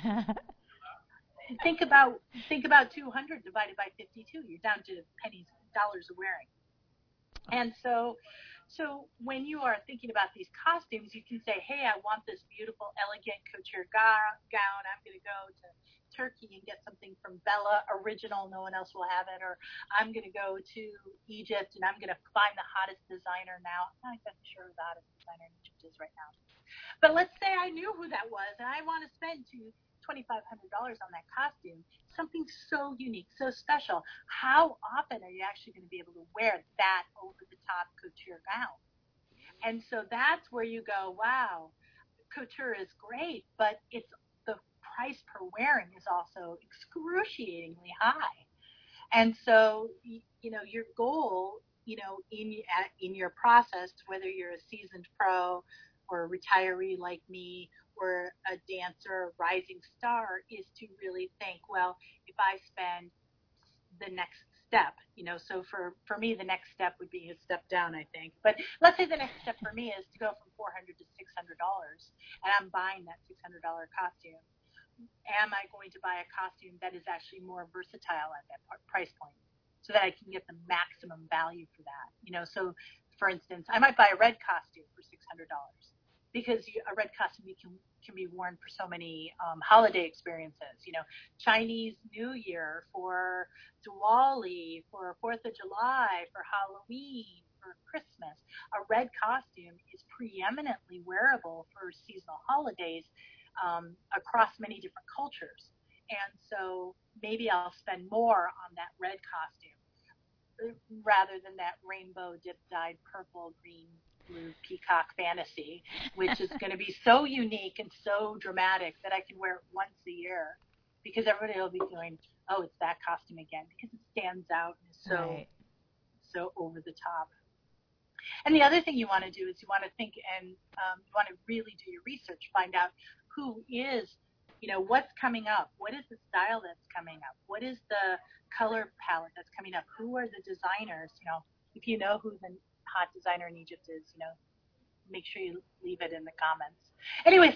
think about 200 divided by 52. You're down to pennies, dollars a wearing. And so when you are thinking about these costumes, you can say, hey, I want this beautiful, elegant couture gown. I'm going to go to Turkey and get something from Bella original. No one else will have it. Or I'm going to go to Egypt and I'm going to find the hottest designer now. I'm not even sure who the hottest designer in Egypt is right now. But let's say I knew who that was and I want to spend $2,500 on that costume, something so unique, so special. How often are you actually going to be able to wear that over-the-top couture gown? And so that's where you go, wow, couture is great, but it's the price per wearing is also excruciatingly high. And so, your goal, in your process, whether you're a seasoned pro or a retiree like me or a dancer, rising star, is to really think, well, if I spend the next step, so for me, the next step would be a step down, I think. But let's say the next step for me is to go from $400 to $600, and I'm buying that $600 costume. Am I going to buy a costume that is actually more versatile at that price point so that I can get the maximum value for that? So for instance, I might buy a red costume for $600 because a red costume can be worn for so many holiday experiences. Chinese New Year, for Diwali, for 4th of July, for Halloween, for Christmas. A red costume is preeminently wearable for seasonal holidays across many different cultures. And so maybe I'll spend more on that red costume rather than that rainbow dip-dyed purple, green, blue peacock fantasy, which is going to be so unique and so dramatic that I can wear it once a year because everybody will be going, oh, it's that costume again, because it stands out and is so over the top. And the other thing you want to do is you want to think and you want to really do your research, find out who is, what's coming up, what is the style that's coming up, what is the color palette that's coming up, who are the designers, if you know who the hot designer in Egypt is, make sure you leave it in the comments. Anyways,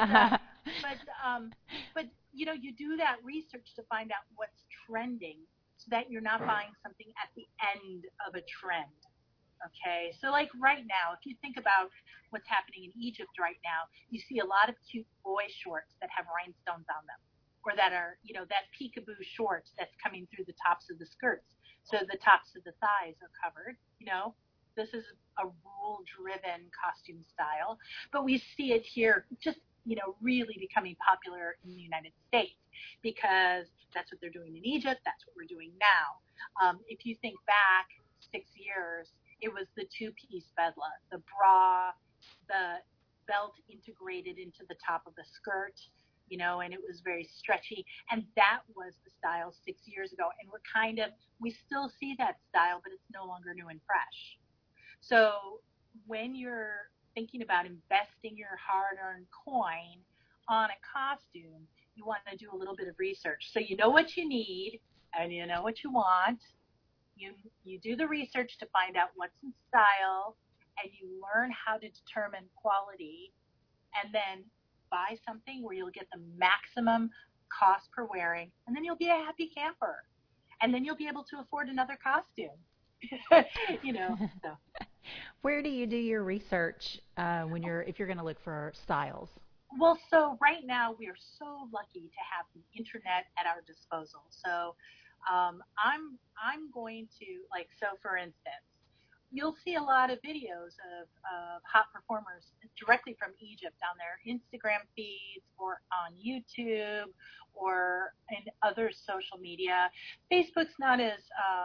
but you do that research to find out what's trending so that you're not buying something at the end of a trend. Okay, so like right now, if you think about what's happening in Egypt right now, you see a lot of cute boy shorts that have rhinestones on them, or that are, that peekaboo shorts that's coming through the tops of the skirts, so the tops of the thighs are covered. This is a rule-driven costume style, but we see it here just, really becoming popular in the United States because that's what they're doing in Egypt. That's what we're doing now. If you think back 6 years, it was the two-piece bedla, the bra, the belt integrated into the top of the skirt, and it was very stretchy. And that was the style 6 years ago. And we still see that style, but it's no longer new and fresh. So when you're thinking about investing your hard-earned coin on a costume, you want to do a little bit of research. So you know what you need and you know what you want. You do the research to find out what's in style, and you learn how to determine quality, and then buy something where you'll get the maximum cost per wearing, and then you'll be a happy camper. And then you'll be able to afford another costume. So. Where do you do your research if you're going to look for styles? Well, so right now we are so lucky to have the internet at our disposal. So I'm going to, for instance, you'll see a lot of videos of hot performers directly from Egypt on their Instagram feeds or on YouTube or in other social media. Facebook's not as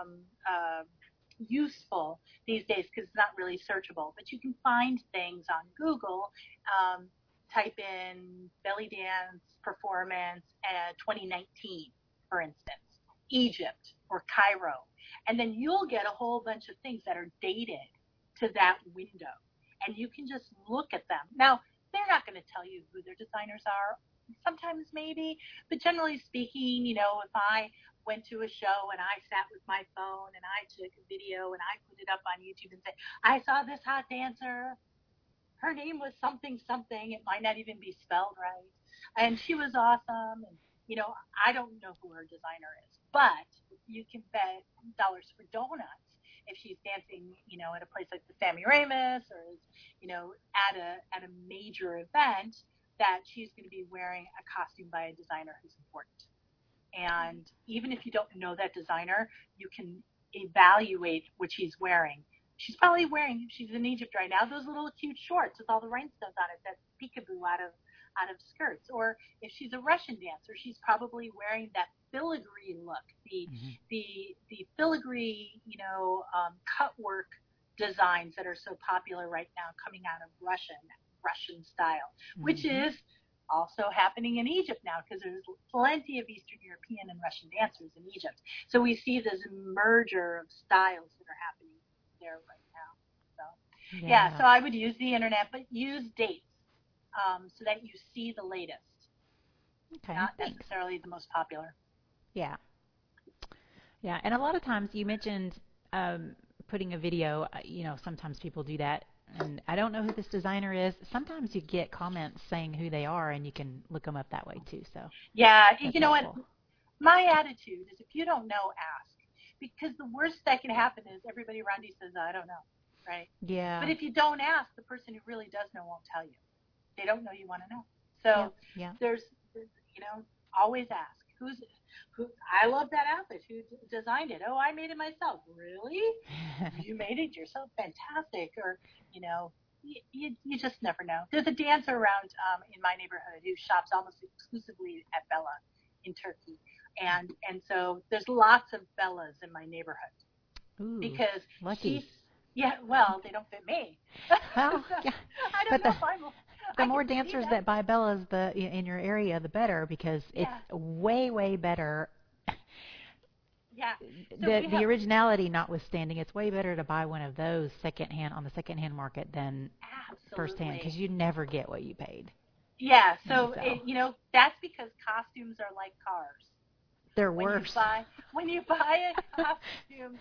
useful these days because it's not really searchable, but you can find things on Google. Type in belly dance performance 2019, for instance, Egypt or Cairo, and then you'll get a whole bunch of things that are dated to that window, and you can just look at them. Now, they're not going to tell you who their designers are. Sometimes maybe, but generally speaking, if I went to a show and I sat with my phone and I took a video and I put it up on YouTube and said, I saw this hot dancer, her name was something something. It might not even be spelled right. And she was awesome. And, I don't know who her designer is. But you can bet dollars for donuts if she's dancing, at a place like the Sammy Ramis or is, at a major event, that she's going to be wearing a costume by a designer who's important. And even if you don't know that designer, you can evaluate what she's wearing. She's probably wearing, if she's in Egypt right now, those little cute shorts with all the rhinestones on it that peekaboo out of skirts. Or if she's a Russian dancer, she's probably wearing that filigree look, the filigree, cut work designs that are so popular right now coming out of Russian style, which is also happening in Egypt now because there's plenty of Eastern European and Russian dancers in Egypt. So we see this merger of styles that are happening there right now. So so I would use the internet, but use dates so that you see the latest. Okay, not necessarily the most popular. Yeah, and a lot of times you mentioned putting a video. Sometimes people do that, and I don't know who this designer is. Sometimes you get comments saying who they are, and you can look them up that way too. So you know what? My attitude is if you don't know, ask. Because the worst that can happen is everybody around you says, I don't know, right? Yeah. But if you don't ask, the person who really does know won't tell you. They don't know you want to know. So there's always ask. Who? I love that outfit. Who designed it? Oh, I made it myself. Really? You made it yourself? Fantastic. Or, you just never know. There's a dancer around in my neighborhood who shops almost exclusively at Bella in Turkey. And so there's lots of Bellas in my neighborhood. Ooh, because lucky. they don't fit me. Well, yeah. I don't know if I'm. The more dancers that buy Bellas in your area, the better, because it's way, way better. Yeah. So the originality notwithstanding, it's way better to buy one of those on the secondhand market than firsthand, because you never get what you paid. Yeah. So that's because costumes are like cars. They're worse. When you buy a costume,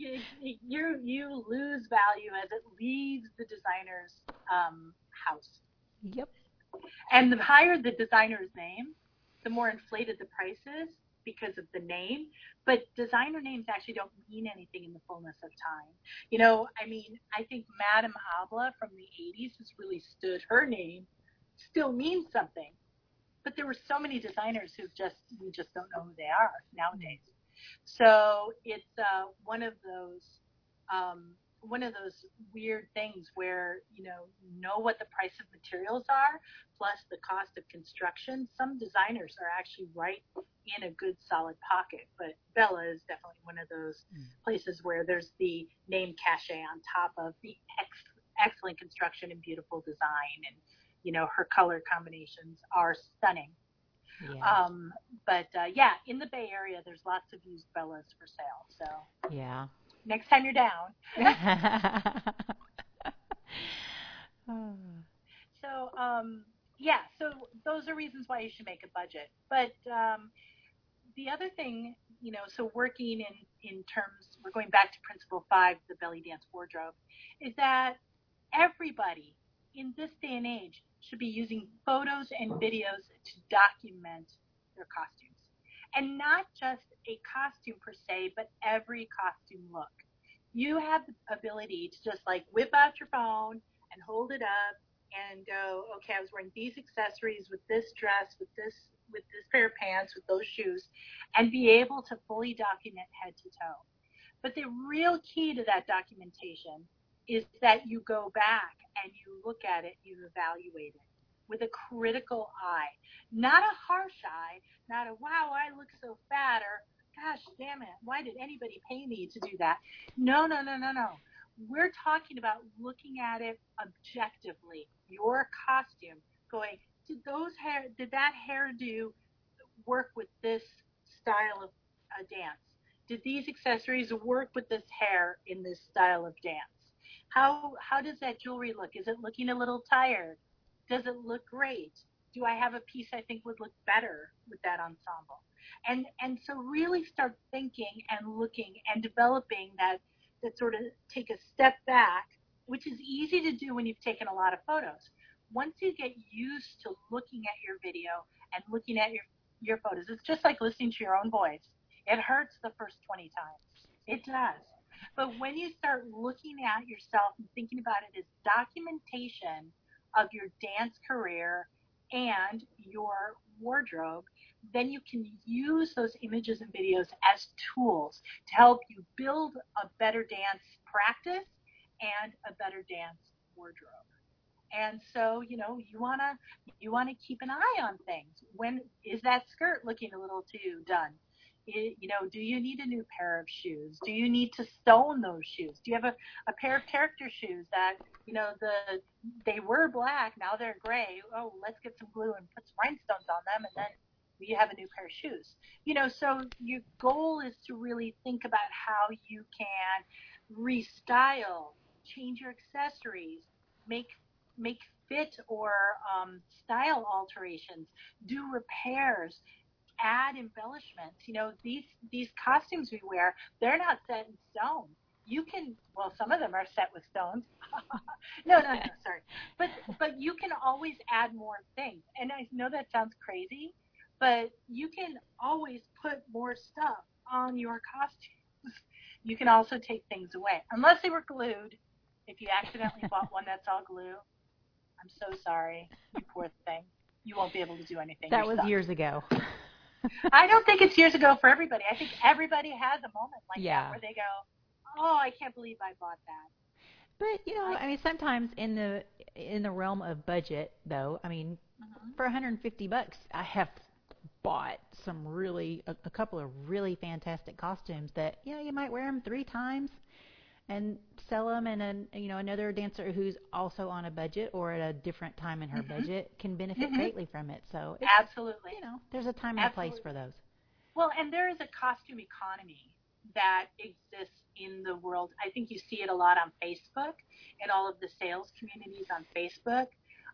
you lose value as it leaves the designer's house. Yep. And the higher the designer's name, the more inflated the price is because of the name. But designer names actually don't mean anything in the fullness of time. I think Madame Habla from the 80s has really stood. Her name still means something. But there were so many designers we just don't know who they are nowadays. So it's one of those one of those weird things where you know what the price of materials are plus the cost of construction. Some designers are actually right in a good solid pocket, but Bella is definitely one of those places where there's the name cachet on top of the excellent construction and beautiful design, and her color combinations are stunning. Yeah. But yeah, in the Bay Area, there's lots of used Bellas for sale. So Yeah. next time you're down. So yeah, so those are reasons why you should make a budget. But the other thing, so working in terms, we're going back to Principle 5, the belly dance wardrobe, is that everybody in this day and age should be using photos and videos to document their costumes. And not just a costume per se, but every costume look. You have the ability to just like whip out your phone and hold it up and go, okay, I was wearing these accessories with this dress, with this pair of pants, with those shoes, and be able to fully document head to toe. But the real key to that documentation is that you go back and you look at it, you evaluate it with a critical eye, not a harsh eye, not a, wow, I look so fat, or gosh, damn it, why did anybody pay me to do that? No. We're talking about looking at it objectively. Your costume, going, did that hairdo work with this style of dance? Did these accessories work with this hair in this style of dance? How does that jewelry look? Is it looking a little tired? Does it look great? Do I have a piece I think would look better with that ensemble? And so really start thinking and looking and developing that sort of take a step back, which is easy to do when you've taken a lot of photos. Once you get used to looking at your video and looking at your photos, it's just like listening to your own voice. It hurts the first 20 times. It does. But when you start looking at yourself and thinking about it as documentation of your dance career and your wardrobe, then you can use those images and videos as tools to help you build a better dance practice and a better dance wardrobe. And so, you wanna keep an eye on things. When is that skirt looking a little too done? Do you need a new pair of shoes? Do you need to stone those shoes? Do you have a pair of character shoes that, they were black, now they're gray. Oh, let's get some glue and put some rhinestones on them, and then you have a new pair of shoes. So your goal is to really think about how you can restyle, change your accessories, make fit or style alterations, do repairs, add embellishments. These costumes we wear, they're not set in stone. You can, well, some of them are set with stones. No, sorry. But you can always add more things. And I know that sounds crazy, but you can always put more stuff on your costumes. You can also take things away, unless they were glued. If you accidentally bought one that's all glue, I'm so sorry, you poor thing. You won't be able to do anything. That was years ago. I don't think it's years ago for everybody. I think everybody has a moment like that where they go, oh, I can't believe I bought that. But sometimes in the realm of budget, though, for $150, I have bought a couple of really fantastic costumes that you might wear them 3 times and sell them, and another dancer who's also on a budget or at a different time in her budget can benefit greatly from it. So absolutely, there's a time and a place for those. Well, and there is a costume economy that exists in the world. I think you see it a lot on Facebook and all of the sales communities on Facebook.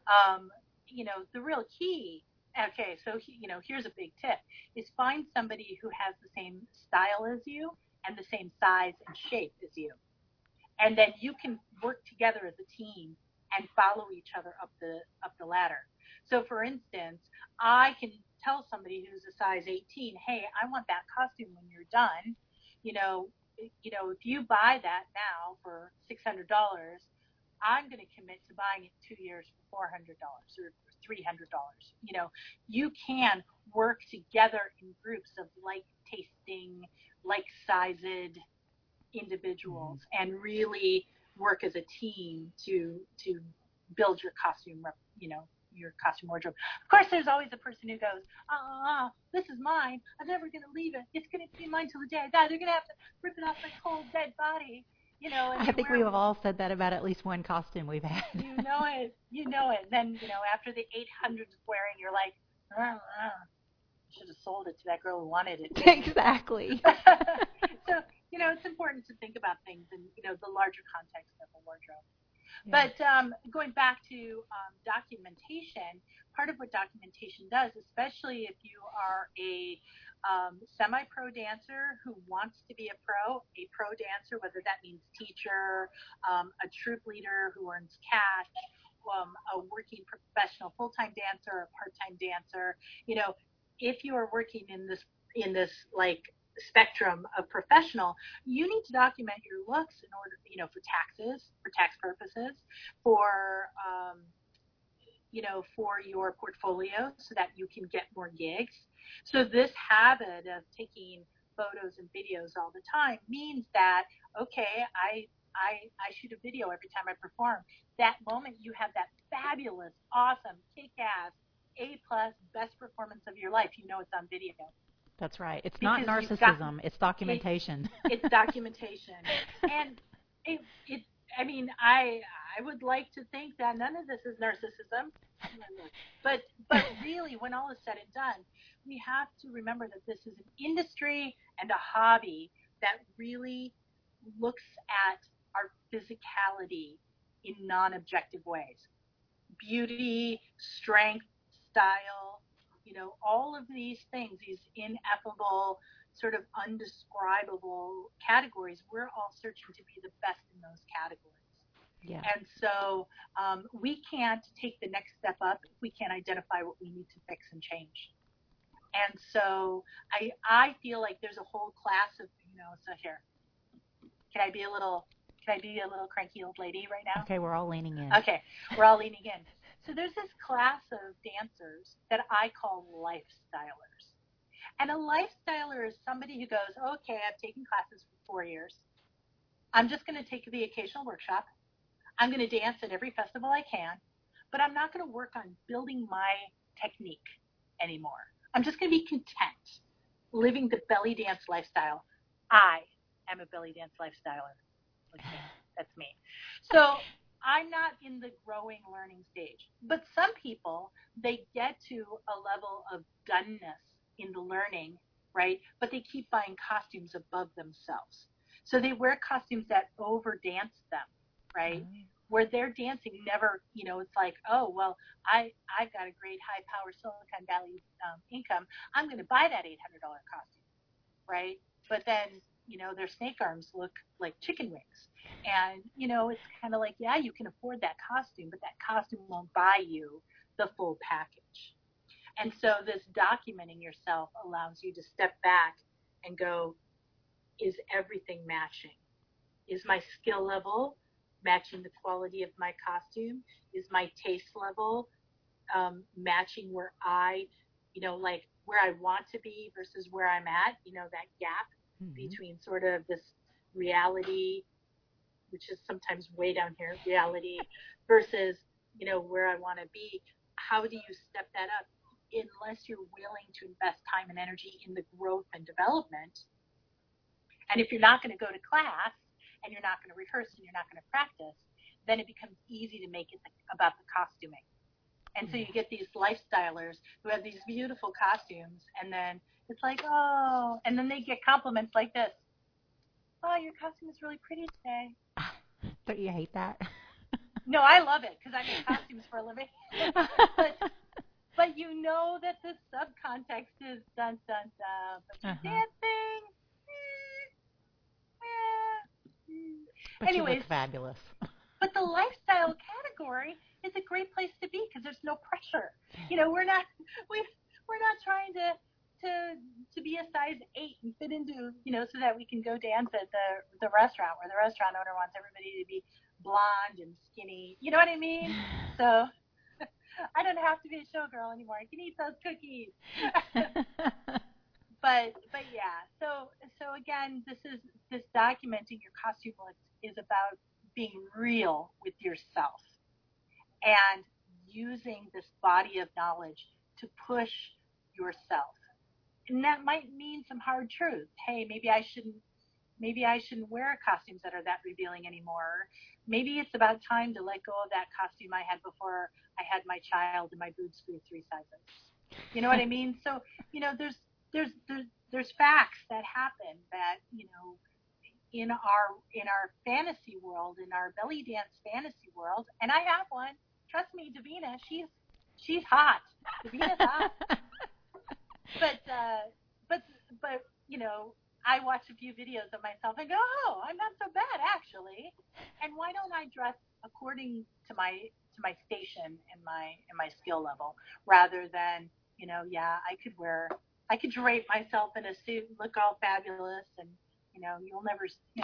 The real key. Okay, so here's a big tip: is find somebody who has the same style as you and the same size and shape as you. And then you can work together as a team and follow each other up the ladder. So, for instance, I can tell somebody who's a size 18, hey, I want that costume when you're done. If you buy that now for $600, I'm going to commit to buying it 2 years for $400 or $300. You can work together in groups of like tasting, like sized individuals and really work as a team to build your costume, your costume wardrobe. Of course, there's always a person who goes, this is mine. I'm never going to leave it. It's going to be mine till the day I die. They're going to have to rip it off my cold, dead body. And I think we've all said that about at least one costume we've had. You know it. Then, after the 800th wearing, you're like, should have sold it to that girl who wanted it. Exactly. So, it's important to think about things in, the larger context of a wardrobe. Yeah. But going back to documentation, part of what documentation does, especially if you are a semi-pro dancer who wants to be a pro dancer, whether that means teacher, a troupe leader who earns cash, a working professional full-time dancer, a part-time dancer, if you are working in this like spectrum of professional, you need to document your looks in order, for taxes, for tax purposes, for your portfolio, so that you can get more gigs. So this habit of taking photos and videos all the time means that, okay, I shoot a video every time I perform. That moment you have that fabulous, awesome, kick-ass, A+, best performance of your life. It's on video. That's right. It's not narcissism. It's documentation. It's documentation. And I would like to think that none of this is narcissism. But really, when all is said and done, we have to remember that this is an industry and a hobby that really looks at our physicality in non-objective ways. Beauty, strength, style, all of these things, these ineffable, sort of undescribable categories, we're all searching to be the best in those categories. Yeah. And so we can't take the next step up if we can't identify what we need to fix and change. And so I feel like there's a whole class of, so here, can I be a little cranky old lady right now? Okay, we're all leaning in. Okay, we're all leaning in. So there's this class of dancers that I call lifestylers. And a lifestyler is somebody who goes, okay, I've taken classes for 4 years. I'm just going to take the occasional workshop. I'm going to dance at every festival I can, but I'm not going to work on building my technique anymore. I'm just going to be content living the belly dance lifestyle. I am a belly dance lifestyler. That's me. So I'm not in the growing, learning stage. But some people, they get to a level of doneness in the learning, right? But they keep buying costumes above themselves. So they wear costumes that over-dance them, right? Where their dancing never, it's like, oh, well, I've got a great high-power Silicon Valley income. I'm going to buy that $800 costume, right? But then, their snake arms look like chicken wings. And, it's kind of like, yeah, you can afford that costume, but that costume won't buy you the full package. And so this documenting yourself allows you to step back and go, is everything matching? Is my skill level matching the quality of my costume? Is my taste level matching where where I want to be versus where I'm at? That gap between sort of this reality, which is sometimes way down here, reality, versus, where I want to be. How do you step that up? Unless you're willing to invest time and energy in the growth and development. And if you're not going to go to class and you're not going to rehearse and you're not going to practice, then it becomes easy to make it about the costuming. And so you get these lifestylers who have these beautiful costumes, and then it's like, oh, and then they get compliments like this. Oh, your costume is really pretty today. Don't you hate that? No, I love it because I make costumes for a living. But you know that the subcontext is dun, dun, dun. But you're dancing. But Anyways, you look fabulous. But the lifestyle category is a great place to be because there's no pressure. We're not trying to be a size 8 and fit into, so that we can go dance at the restaurant where the restaurant owner wants everybody to be blonde and skinny. You know what I mean? So I don't have to be a showgirl anymore. I can eat those cookies. But yeah. So again, this documenting your costume looks is about being real with yourself and using this body of knowledge to push yourself. And that might mean some hard truths. Hey, maybe I shouldn't wear costumes that are that revealing anymore. Maybe it's about time to let go of that costume I had before I had my child and my boobs grew 3 sizes. You know what I mean? So, there's facts that happen that, in our fantasy world, in our belly dance fantasy world, and I have one. Trust me, Davina, she's hot. Davina's hot. But I watch a few videos of myself and go, oh, I'm not so bad actually. And why don't I dress according to my station and my skill level, rather than, I could drape myself in a suit and look all fabulous, and you'll never,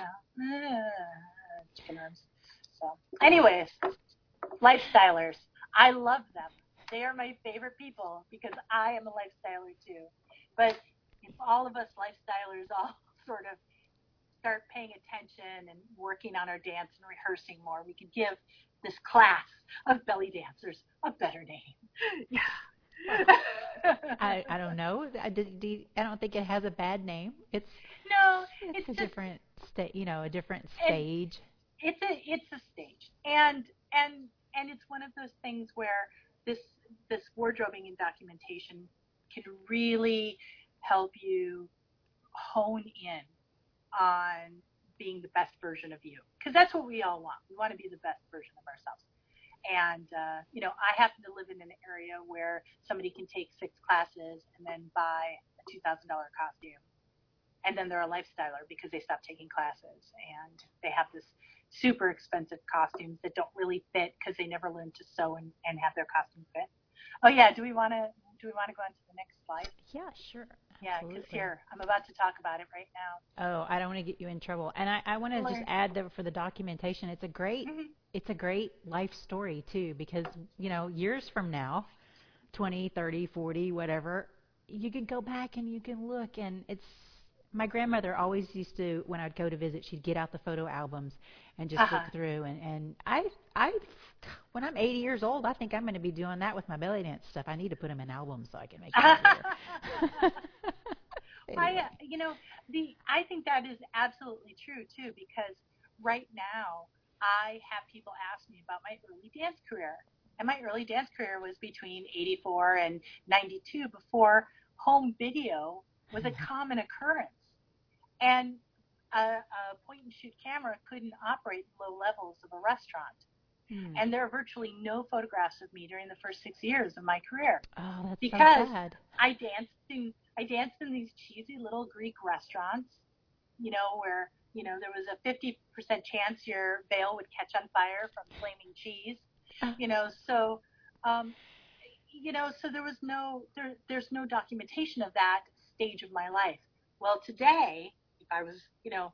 chicken arms. So, anyways, lifestylers, I love them. They are my favorite people because I am a lifestyler too. But if all of us lifestylers all sort of start paying attention and working on our dance and rehearsing more, we could give this class of belly dancers a better name. Yeah. I don't know. I don't think it has a bad name. It's a just, different a different stage. It's a stage, and it's one of those things where this wardrobing and documentation can really help you hone in on being the best version of you, because that's what we all want. We want to be the best version of ourselves. And I happen to live in an area where somebody can take 6 classes and then buy a $2,000 costume, and then they're a lifestyler because they stopped taking classes, and they have this super expensive costumes that don't really fit because they never learned to sew and have their costume fit. Oh yeah, do we want to go on to the next slide? Yeah, sure. Yeah, because here, I'm about to talk about it right now. Oh, I don't want to get you in trouble. And I want to just add that for the documentation, it's a great life story too, because, years from now, 20, 30, 40, whatever, you can go back and you can look, and my grandmother always used to, when I'd go to visit, she'd get out the photo albums and just look through, and I when I'm 80 years old, I think I'm going to be doing that with my belly dance stuff. I need to put them in albums so I can make it easier. Anyway. I think that is absolutely true too, because right now I have people ask me about my early dance career, and my early dance career was between 84 and 92, before home video was a common occurrence, and a point-and-shoot camera couldn't operate low levels of a restaurant. And there are virtually no photographs of me during the first 6 years of my career. Oh, that's because so sad. I danced in these cheesy little Greek restaurants, where there was a 50% chance your veil would catch on fire from flaming cheese. So so there was there's no documentation of that stage of my life. Well, today, if I was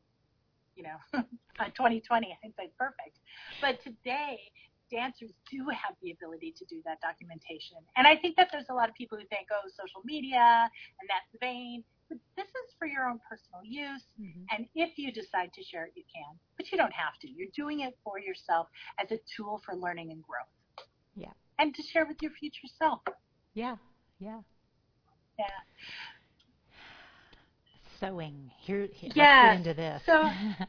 2020, hindsight's perfect. But today, dancers do have the ability to do that documentation. And I think that there's a lot of people who think, oh, social media, and that's the vein. But this is for your own personal use. Mm-hmm. And if you decide to share it, you can. But you don't have to. You're doing it for yourself as a tool for learning and growth. Yeah. And to share with your future self. Yeah. Sewing. Here let's get into this. So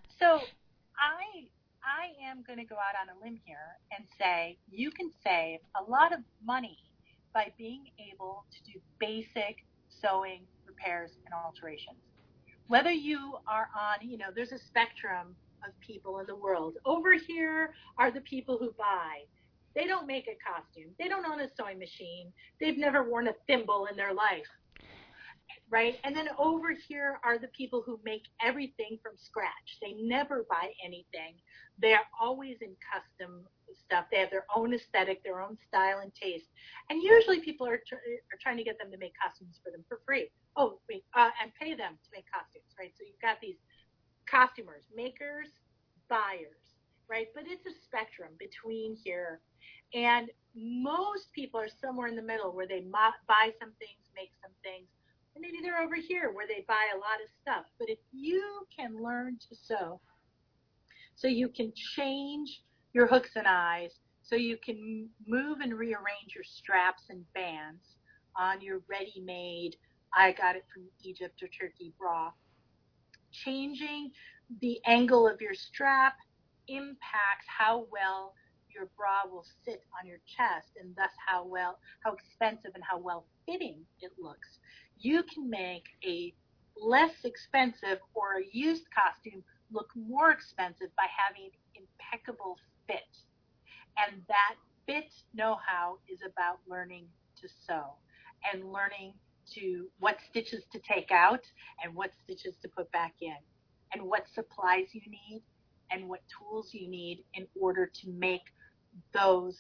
I am going to go out on a limb here and say you can save a lot of money by being able to do basic sewing repairs and alterations. Whether you are on, there's a spectrum of people in the world. Over here are the people who buy. They don't make a costume. They don't own a sewing machine. They've never worn a thimble in their life. Right? And then over here are the people who make everything from scratch. They never buy anything. They're always in custom stuff. They have their own aesthetic, their own style and taste. And usually people are trying to get them to make costumes for them for free. And pay them to make costumes, right? So you've got these costumers, makers, buyers, right? But it's a spectrum between here. And most people are somewhere in the middle where they buy some things, make some things. And maybe they're over here where they buy a lot of stuff. But if you can learn to sew So you can change your hooks and eyes, so you can move and rearrange your straps and bands on your ready-made, I got it from Egypt or Turkey bra. Changing the angle of your strap impacts how well your bra will sit on your chest, and thus how expensive and how well fitting it looks. You can make a less expensive or a used costume look more expensive by having impeccable fit. And that fit know-how is about learning to sew and learning to what stitches to take out and what stitches to put back in, and what supplies you need and what tools you need in order to make those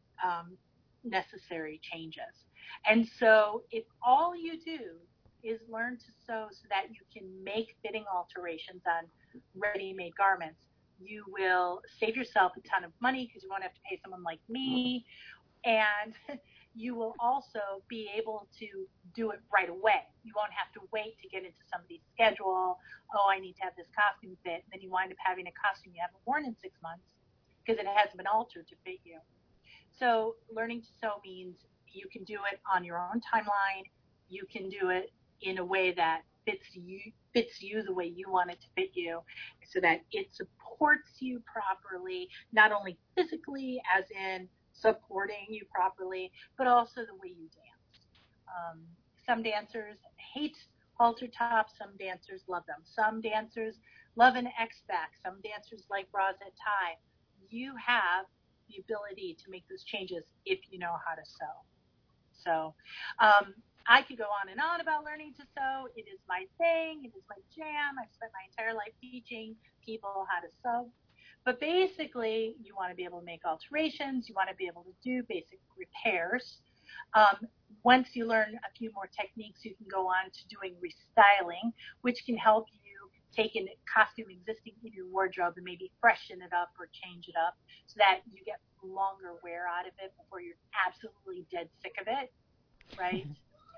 necessary changes. And so if all you do is learn to sew so that you can make fitting alterations on ready-made garments, you will save yourself a ton of money because you won't have to pay someone like me, and you will also be able to do it right away. You won't have to wait to get into somebody's schedule. Oh, I need to have this costume fit. And then you wind up having a costume you haven't worn in 6 months because it hasn't been altered to fit you. So learning to sew means you can do it on your own timeline. You can do it in a way that fits you the way you want it to fit you, so that it supports you properly, not only physically, as in supporting you properly, but also the way you dance. Some dancers hate halter tops. Some dancers love them. Some dancers love an X-back. Some dancers like bras at tie. You have the ability to make those changes if you know how to sew. So I could go on and on about learning to sew. It is my thing. It is my jam. I've spent my entire life teaching people how to sew. But basically, you want to be able to make alterations. You want to be able to do basic repairs. Once you learn a few more techniques, you can go on to doing restyling, which can help you take a costume existing in your wardrobe and maybe freshen it up or change it up so that you get longer wear out of it before you're absolutely dead sick of it, right?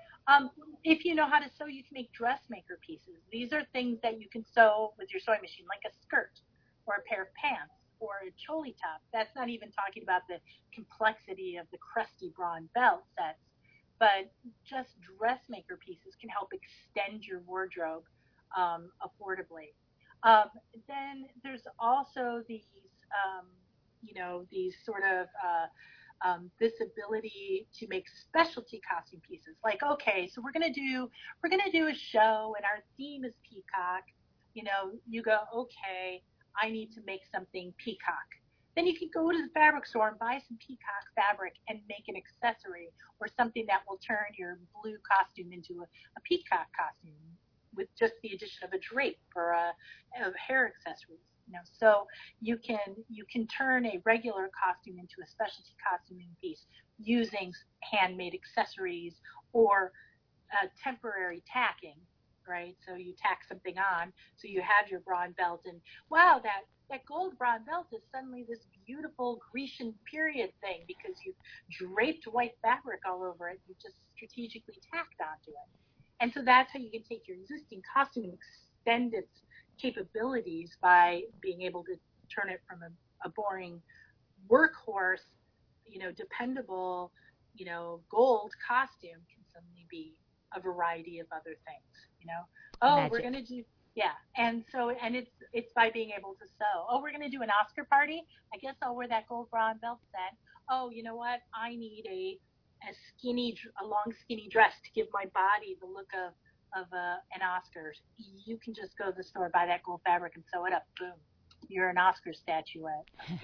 If you know how to sew, you can make dressmaker pieces. These are things that you can sew with your sewing machine, like a skirt or a pair of pants or a choli top. That's not even talking about the complexity of the crusty bra and belt sets, but just dressmaker pieces can help extend your wardrobe affordably. Then there's also these sort of this ability to make specialty costume pieces. Like, okay, so we're gonna do a show and our theme is peacock. You go, okay, I need to make something peacock. Then you can go to the fabric store and buy some peacock fabric and make an accessory or something that will turn your blue costume into a peacock costume with just the addition of a drape or of hair accessories. So you can turn a regular costume into a specialty costuming piece using handmade accessories or temporary tacking, right? So you tack something on, so you have your bra and belt, and wow, that gold bra and belt is suddenly this beautiful Grecian period thing because you've draped white fabric all over it. You just strategically tacked onto it. And so that's how you can take your existing costume and extend its capabilities by being able to turn it from a boring workhorse, dependable, gold costume can suddenly be a variety of other things. Oh, Magic. we're going to do, yeah. And so, and it's by being able to sew. Oh, we're going to do an Oscar party. I guess I'll wear that gold bra and belt set. Oh, you know what? I need a long skinny dress to give my body the look of an Oscars. You can just go to the store, buy that gold fabric, and sew it up. Boom, you're an Oscar statuette.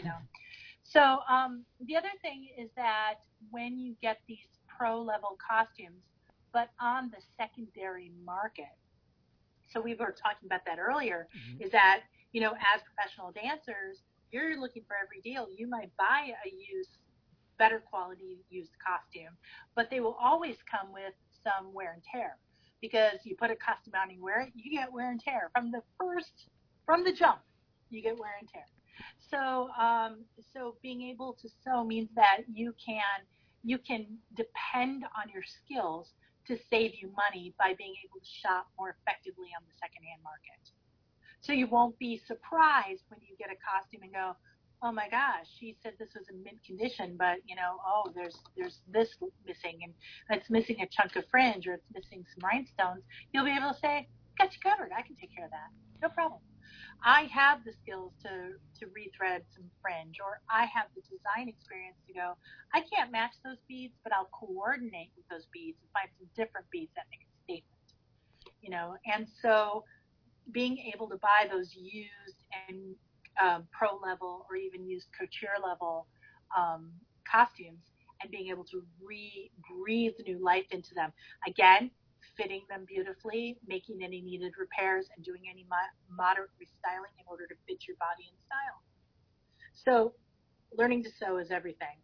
So the other thing is that when you get these pro-level costumes, but on the secondary market, so we were talking about that earlier, is that, as professional dancers, you're looking for every deal. You might buy a better quality used costume, but they will always come with some wear and tear, because you put a costume on and you wear it, you get wear and tear from the jump. You get wear and tear. So being able to sew means that you can depend on your skills to save you money by being able to shop more effectively on the secondhand market. So you won't be surprised when you get a costume and go, oh my gosh, she said this was in mint condition, but oh, there's this missing, and it's missing a chunk of fringe, or it's missing some rhinestones. You'll be able to say, got you covered. I can take care of that. No problem. I have the skills to rethread some fringe, or I have the design experience to go, I can't match those beads, but I'll coordinate with those beads and find some different beads that make a statement. And so being able to buy those used and pro level or even used couture level costumes, and being able to breathe new life into them. Again, fitting them beautifully, making any needed repairs, and doing any moderate restyling in order to fit your body and style. So learning to sew is everything.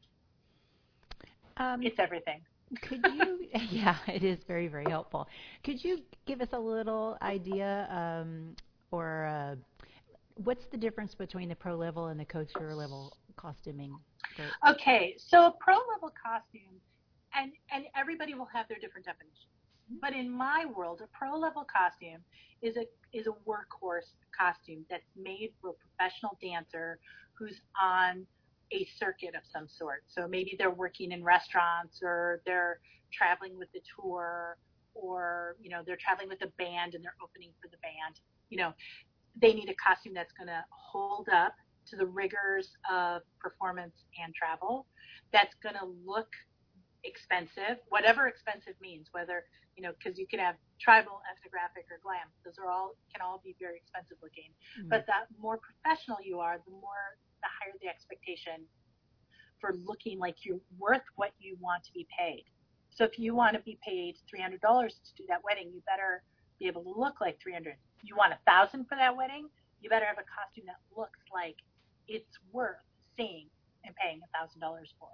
It's everything. Could you, yeah, it is very, very helpful. Could you give us a little idea or what's the difference between the pro level and the couture level costuming? Okay, so a pro level costume, and everybody will have their different definitions. But in my world, a pro level costume is a workhorse costume that's made for a professional dancer who's on a circuit of some sort. So maybe they're working in restaurants, or they're traveling with the tour, or they're traveling with a band and they're opening for the band. They need a costume that's going to hold up to the rigors of performance and travel, that's going to look expensive, whatever expensive means, whether, because you can have tribal, ethnographic, or glam. Those can all be very expensive looking. Mm-hmm. But the more professional you are, the higher the expectation for looking like you're worth what you want to be paid. So if you want to be paid $300 to do that wedding, you better be able to look like $300. You want $1,000 for that wedding, you better have a costume that looks like it's worth seeing and paying $1,000 for.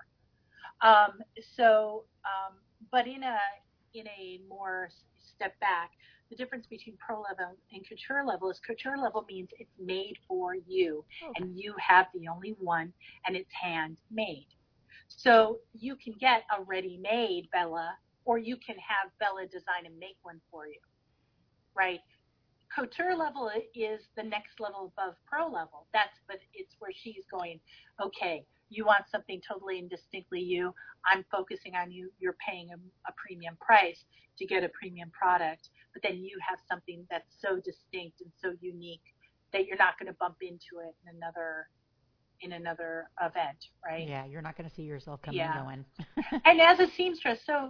But in a more step back, the difference between pro level and couture level is couture level means it's made for you, and you have the only one, and it's handmade. So you can get a ready-made Bella, or you can have Bella design and make one for you, right? Couture level is the next level above pro level. But it's where she's going, okay, you want something totally and distinctly you. I'm focusing on you. You're paying a premium price to get a premium product, but then you have something that's so distinct and so unique that you're not going to bump into it in another event, right? Yeah, you're not going to see yourself coming and going. And as a seamstress, so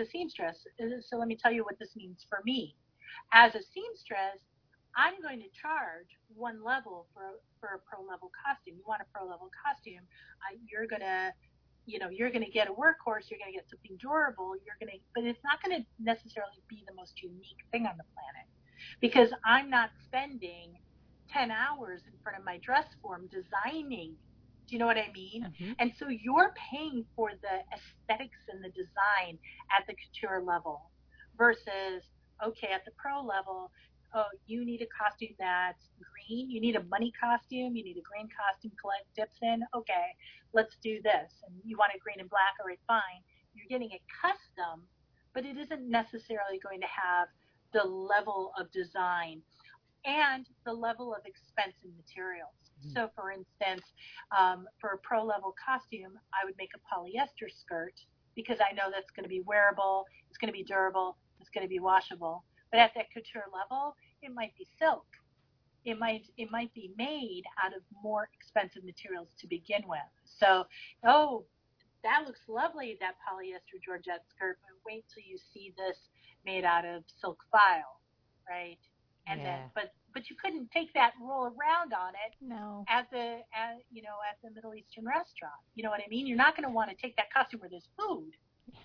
let me tell you what this means for me. As a seamstress, I'm going to charge one level for a pro level costume. You want a pro level costume, you're gonna get a workhorse. You're gonna get something durable. But it's not gonna necessarily be the most unique thing on the planet, because I'm not spending 10 hours in front of my dress form designing. Do you know what I mean? Mm-hmm. And so you're paying for the aesthetics and the design at the couture level versus, okay, at the pro level, oh, you need a costume that's green. You need a money costume. You need a green costume Colette dips in. Okay, let's do this. And you want it green and black. All right, fine. You're getting it custom, but it isn't necessarily going to have the level of design and the level of expense in materials. Mm-hmm. So, for instance, for a pro-level costume, I would make a polyester skirt because I know that's going to be wearable, it's going to be durable, it's going to be washable. But at that couture level, it might be silk. It might be made out of more expensive materials to begin with. So, oh, that looks lovely, that polyester Georgette skirt, but wait till you see this made out of silk file, right? And then, but you couldn't take that and roll around on it. No. At the Middle Eastern restaurant. You know what I mean? You're not going to want to take that costume where there's food.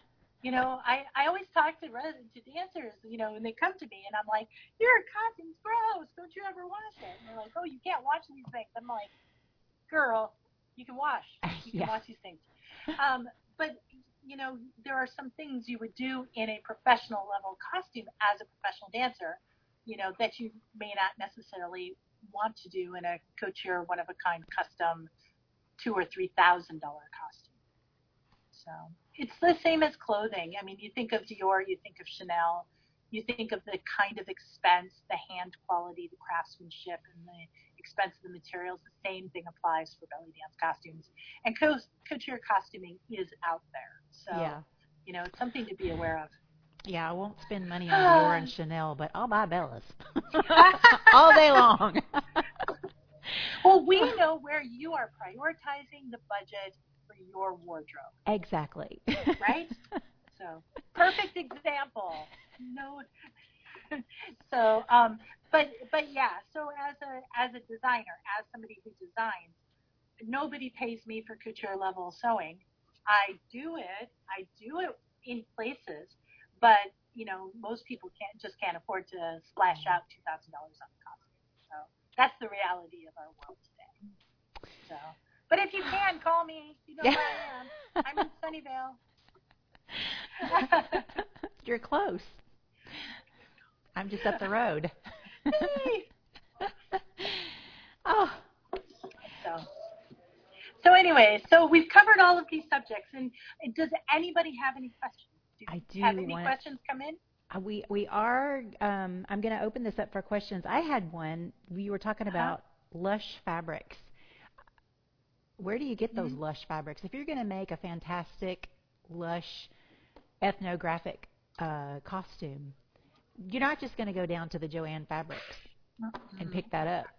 I always talk to dancers, when they come to me, and I'm like, your costume's gross. Don't you ever wash it? And they're like, oh, you can't wash these things. I'm like, girl, you can wash. You can wash these things. But, there are some things you would do in a professional level costume as a professional dancer, that you may not necessarily want to do in a couture, one-of-a-kind custom $2,000 or $3,000 costume. So it's the same as clothing. I mean, you think of Dior, you think of Chanel, you think of the kind of expense, the hand quality, the craftsmanship, and the expense of the materials. The same thing applies for belly dance costumes. And couture costuming is out there. So, Yeah. It's something to be aware of. Yeah, I won't spend money on Dior and Chanel, but I'll buy Bella's all day long. Well, we know where you are prioritizing the budget for your wardrobe. Exactly. Right? So, perfect example. No. So, but yeah. So as a designer, as somebody who designs, nobody pays me for couture level sewing. I do it in places, but most people can't afford to splash out $2,000 on a costume. So that's the reality of our world today. So, but if you can, call me. You know where I am. I'm in Sunnyvale. You're close. I'm just up the road. Oh. So anyway, so we've covered all of these subjects, and does anybody have any questions? I do have any questions come in? We are. I'm going to open this up for questions. I had one. We were talking about lush fabrics. Where do you get those lush fabrics? If you're going to make a fantastic lush ethnographic costume, you're not just going to go down to the Joann Fabrics and pick that up.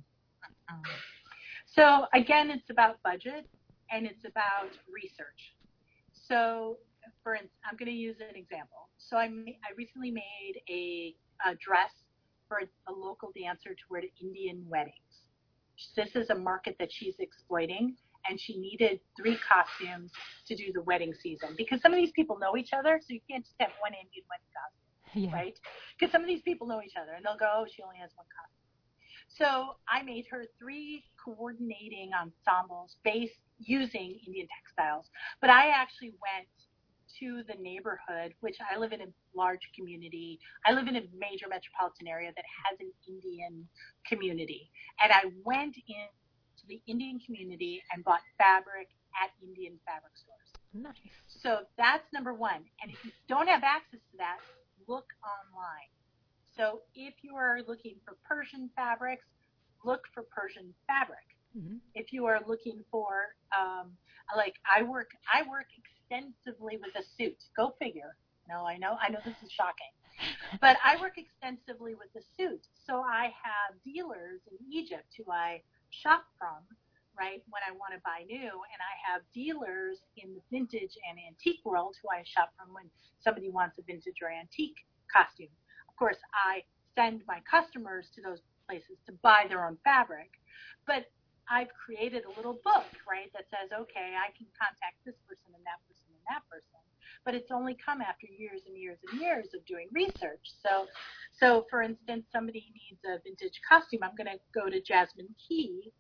So again, it's about budget and it's about research. So, for instance, I'm going to use an example. So I recently made a dress for a local dancer to wear to Indian weddings. This is a market that she's exploiting, and she needed 3 costumes to do the wedding season because some of these people know each other, so you can't just have one Indian wedding costume, right? Because some of these people know each other, and they'll go, oh, she only has 1 costume. So I made her 3 coordinating ensembles based using Indian textiles. But I actually went to the neighborhood, which I live in a large community. I live in a major metropolitan area that has an Indian community. And I went into the Indian community and bought fabric at Indian fabric stores. Nice. So that's number 1. And if you don't have access to that, look online. So if you are looking for Persian fabrics, look for Persian fabric. Mm-hmm. If you are looking for, like I work extensively with a suit. Go figure. No, I know this is shocking, but I work extensively with a suit. So I have dealers in Egypt who I shop from, right, when I want to buy new, and I have dealers in the vintage and antique world who I shop from when somebody wants a vintage or antique costume. Of course, I send my customers to those places to buy their own fabric, but I've created a little book, right, that says, okay, I can contact this person and that person and that person, but it's only come after years and years and years of doing research. So for instance, somebody needs a vintage costume. I'm going to go to Jasmine Key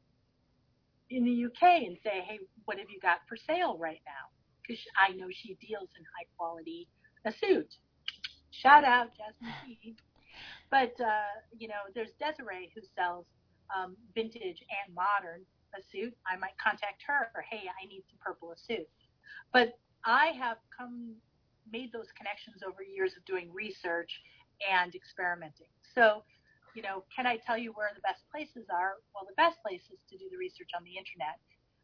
in the UK and say, hey, what have you got for sale right now? Because I know she deals in high quality a suit. Shout out, Jasmine Key. But, there's Desiree who sells vintage and modern a suit. I might contact her for, hey, I need some purple a suit. But I have made those connections over years of doing research and experimenting. So, can I tell you where the best places are? Well, the best place is to do the research on the internet,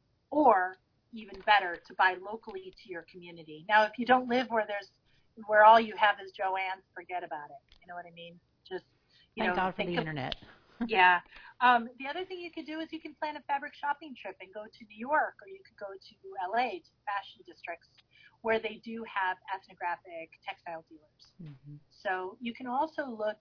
or even better, to buy locally to your community. Now, if you don't live where all you have is Joann's, forget about it. You know what I mean? Just, Thank God for the internet. Yeah. The other thing you could do is you can plan a fabric shopping trip and go to New York, or you could go to LA, to fashion districts, where they do have ethnographic textile dealers. Mm-hmm. So you can also look,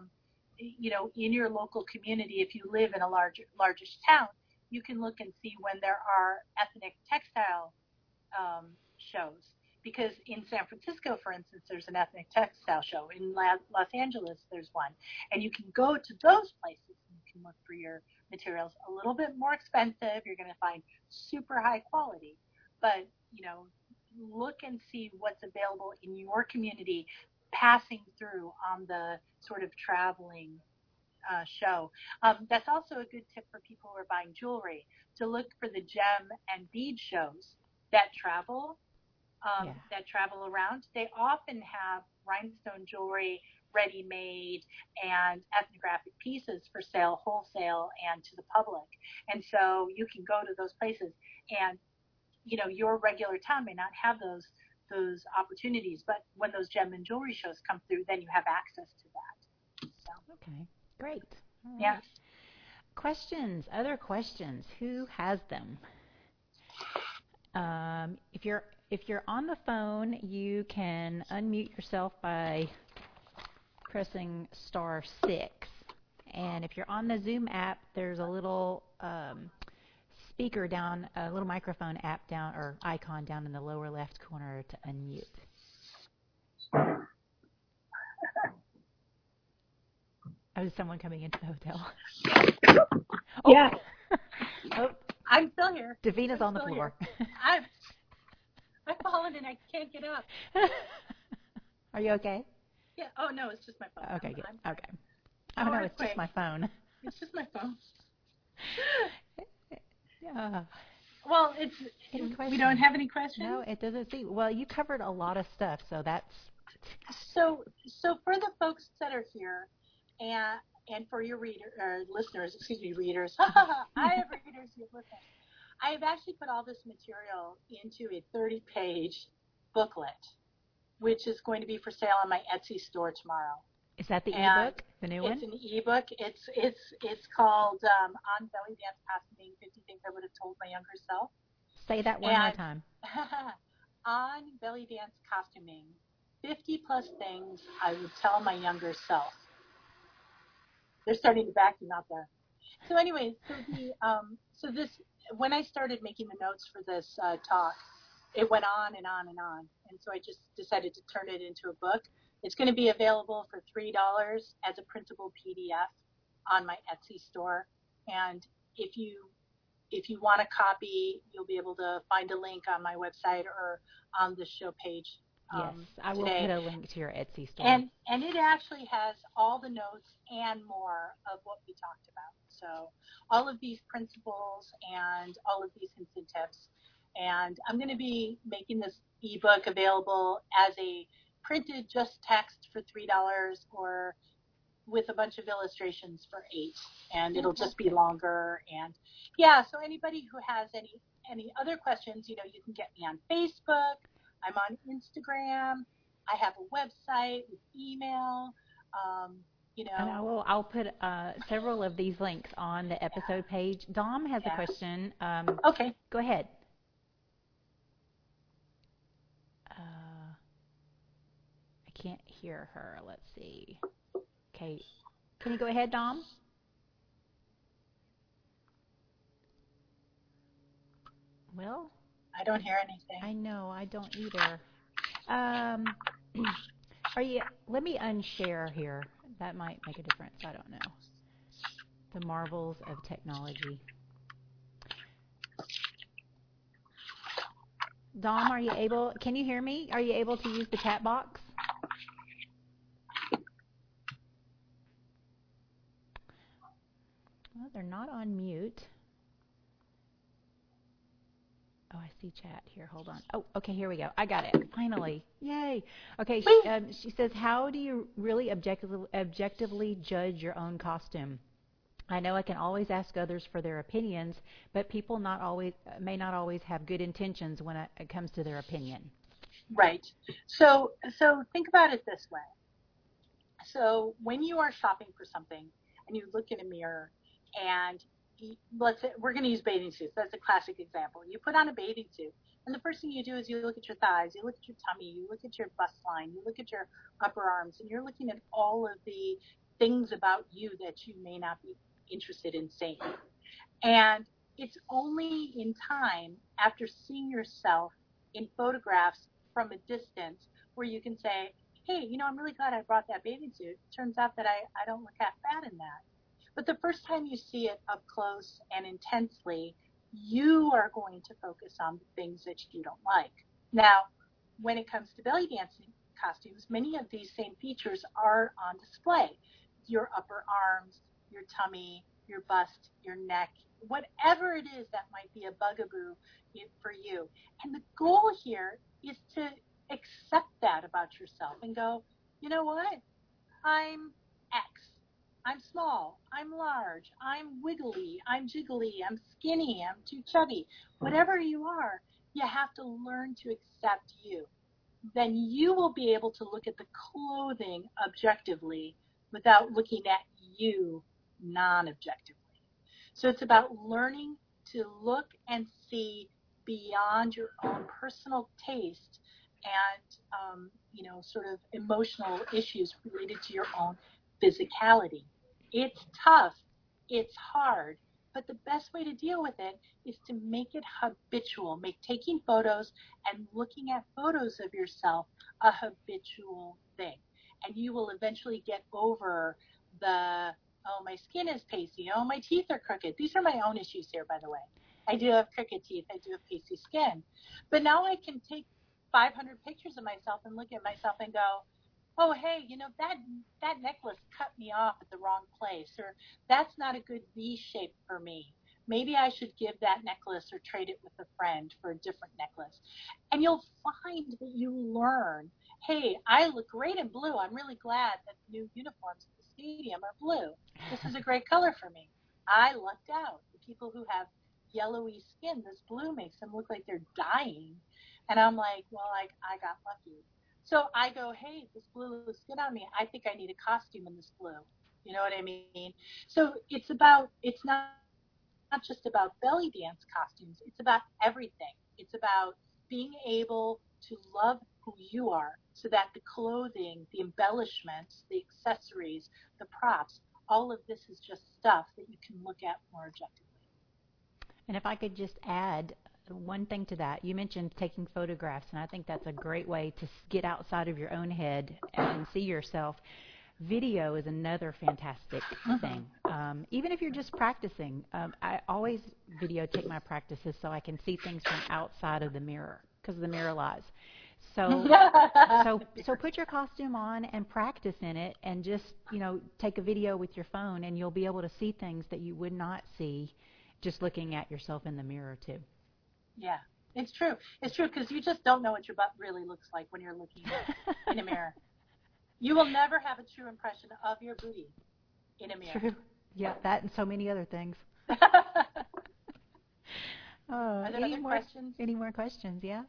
in your local community, if you live in a largish town, you can look and see when there are ethnic textile shows. Because in San Francisco, for instance, there's an ethnic textile show. In Los Angeles, there's one. And you can go to those places and you can look for your materials. A little bit more expensive. You're going to find super high quality. But, look and see what's available in your community passing through on the sort of traveling show. That's also a good tip for people who are buying jewelry, to look for the gem and bead shows that travel around. They often have rhinestone jewelry ready-made and ethnographic pieces for sale wholesale and to the public. And so you can go to those places, and your regular town may not have those opportunities, but when those gem and jewelry shows come through, then you have access to that. So, Okay, great. All right. yeah. Questions, other questions? Who has them? If you're on the phone, you can unmute yourself by pressing *6. And if you're on the Zoom app, there's a little speaker down, a little microphone app down or icon down in the lower left corner to unmute. Oh, is someone coming into the hotel? Oh. Yeah. Oh, I'm still here. Davina's on the floor. I've fallen and I can't get up. Are you okay? Yeah. Oh no, it's just my phone. Okay, good. Okay. Oh no, it's just my phone. It's just my phone. Yeah. Well, we don't have any questions. No, it doesn't seem. Well, you covered a lot of stuff, so that's. So for the folks that are here, and for your listeners, readers. I have readers, you have listeners. I have actually put all this material into a 30-page booklet, which is going to be for sale on my Etsy store tomorrow. Is that the ebook, the new one? It's an ebook. It's called On Belly Dance Costuming: 50 Things I Would Have Told My Younger Self. Say that one more time. On Belly Dance Costuming: 50 plus things I would tell my younger self. They're starting to vacuum out there. So anyway, when I started making the notes for this talk, it went on and on and on. And so I just decided to turn it into a book. It's going to be available for $3 as a printable PDF on my Etsy store. And if you want a copy, you'll be able to find a link on my website or on the show page. Yes, I will put a link to your Etsy store. And it actually has all the notes and more of what we talked about. So all of these principles and all of these hints and tips. And I'm going to be making this ebook available as a printed just text for $3 or with a bunch of illustrations for $8. And it'll just be longer. And yeah, so anybody who has any other questions, you can get me on Facebook. I'm on Instagram. I have a website with email. And I'll put several of these links on the episode page. Dom has a question. Okay. Go ahead. I can't hear her. Let's see. Okay. Can you go ahead, Dom? Well, I don't hear anything. I know, I don't either. Let me unshare here. That might make a difference. I don't know. The marvels of technology. Dom, can you hear me? Are you able to use the chat box? Well, they're not on mute. Oh, I see chat here. Hold on. Oh, okay, here we go. I got it. Finally. Yay. Okay, she says, how do you really objectively judge your own costume? I know I can always ask others for their opinions, but people may not always have good intentions when it comes to their opinion. Right. So think about it this way. So when you are shopping for something and you look in a mirror and let's say we're going to use bathing suits. That's a classic example. You put on a bathing suit, and the first thing you do is you look at your thighs, you look at your tummy, you look at your bust line, you look at your upper arms, and you're looking at all of the things about you that you may not be interested in seeing. And it's only in time after seeing yourself in photographs from a distance where you can say, hey, I'm really glad I brought that bathing suit. Turns out that I don't look half bad in that. But the first time you see it up close and intensely, you are going to focus on the things that you don't like. Now, when it comes to belly dancing costumes, many of these same features are on display. Your upper arms, your tummy, your bust, your neck, whatever it is that might be a bugaboo for you. And the goal here is to accept that about yourself and go, you know what? I'm X. I'm small. I'm large. I'm wiggly. I'm jiggly. I'm skinny. I'm too chubby. Whatever you are, you have to learn to accept you. Then you will be able to look at the clothing objectively without looking at you non-objectively. So it's about learning to look and see beyond your own personal taste and sort of emotional issues related to your own physicality. It's tough, it's hard, but the best way to deal with it is to make it habitual. Make taking photos and looking at photos of yourself a habitual thing. And you will eventually get over the, oh, my skin is pasty, oh, my teeth are crooked. These are my own issues here, by the way. I do have crooked teeth, I do have pasty skin. But now I can take 500 pictures of myself and look at myself and go, oh, hey, that necklace cut me off at the wrong place, or that's not a good V shape for me. Maybe I should give that necklace or trade it with a friend for a different necklace. And you'll find that you learn, hey, I look great in blue. I'm really glad that the new uniforms at the stadium are blue. This is a great color for me. I lucked out. The people who have yellowy skin, this blue makes them look like they're dying. And I'm like, well, I got lucky. So I go, hey, this blue looks good on me. I think I need a costume in this blue. You know what I mean? So it's not just about belly dance costumes. It's about everything. It's about being able to love who you are so that the clothing, the embellishments, the accessories, the props, all of this is just stuff that you can look at more objectively. And if I could just add one thing to that, you mentioned taking photographs, and I think that's a great way to get outside of your own head and see yourself. Video is another fantastic thing. Even if you're just practicing, I always videotape my practices so I can see things from outside of the mirror because the mirror lies. So put your costume on and practice in it, and just take a video with your phone, and you'll be able to see things that you would not see just looking at yourself in the mirror too. Yeah, it's true. It's true because you just don't know what your butt really looks like when you're looking in a mirror. You will never have a true impression of your booty in a mirror. True. Yeah, that and so many other things. Are there other questions? Any more questions? Yeah.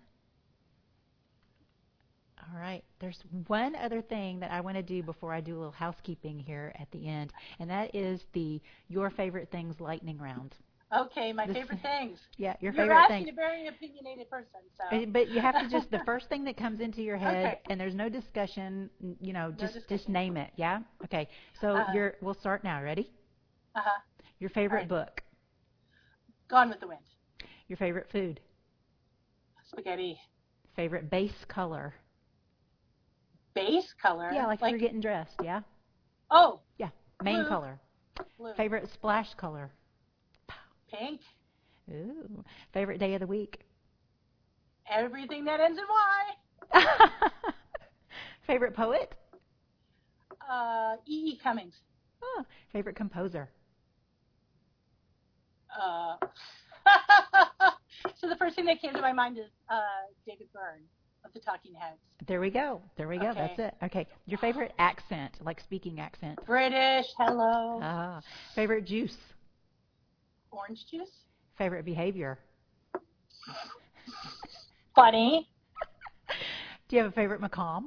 All right. There's one other thing that I want to do before I do a little housekeeping here at the end, and that is your favorite things lightning round. Okay, my favorite things. Yeah, your You're favorite things. asking a very opinionated person, so. But you have to just the first thing that comes into your head, okay. And there's no discussion. No just discussion. name it. Yeah. Okay. So we'll start now. Ready? Your favorite right. book. Gone with the Wind. Your favorite food. Spaghetti. Favorite base color. Base color? Yeah, like you're getting dressed. Yeah. Oh. Yeah. Main Blue. color. Blue. Favorite splash color. Pink. Ooh. Favorite day of the week. Everything that ends in Y. Favorite poet. E.E. Cummings. Oh. Favorite composer. So the first thing that came to my mind is David Byrne of the Talking Heads. There we go. Okay. That's it. Okay. Your favorite accent, like speaking accent. British. Hello. Favorite juice. Orange juice. Favorite behavior. Funny. Do you have a favorite macam?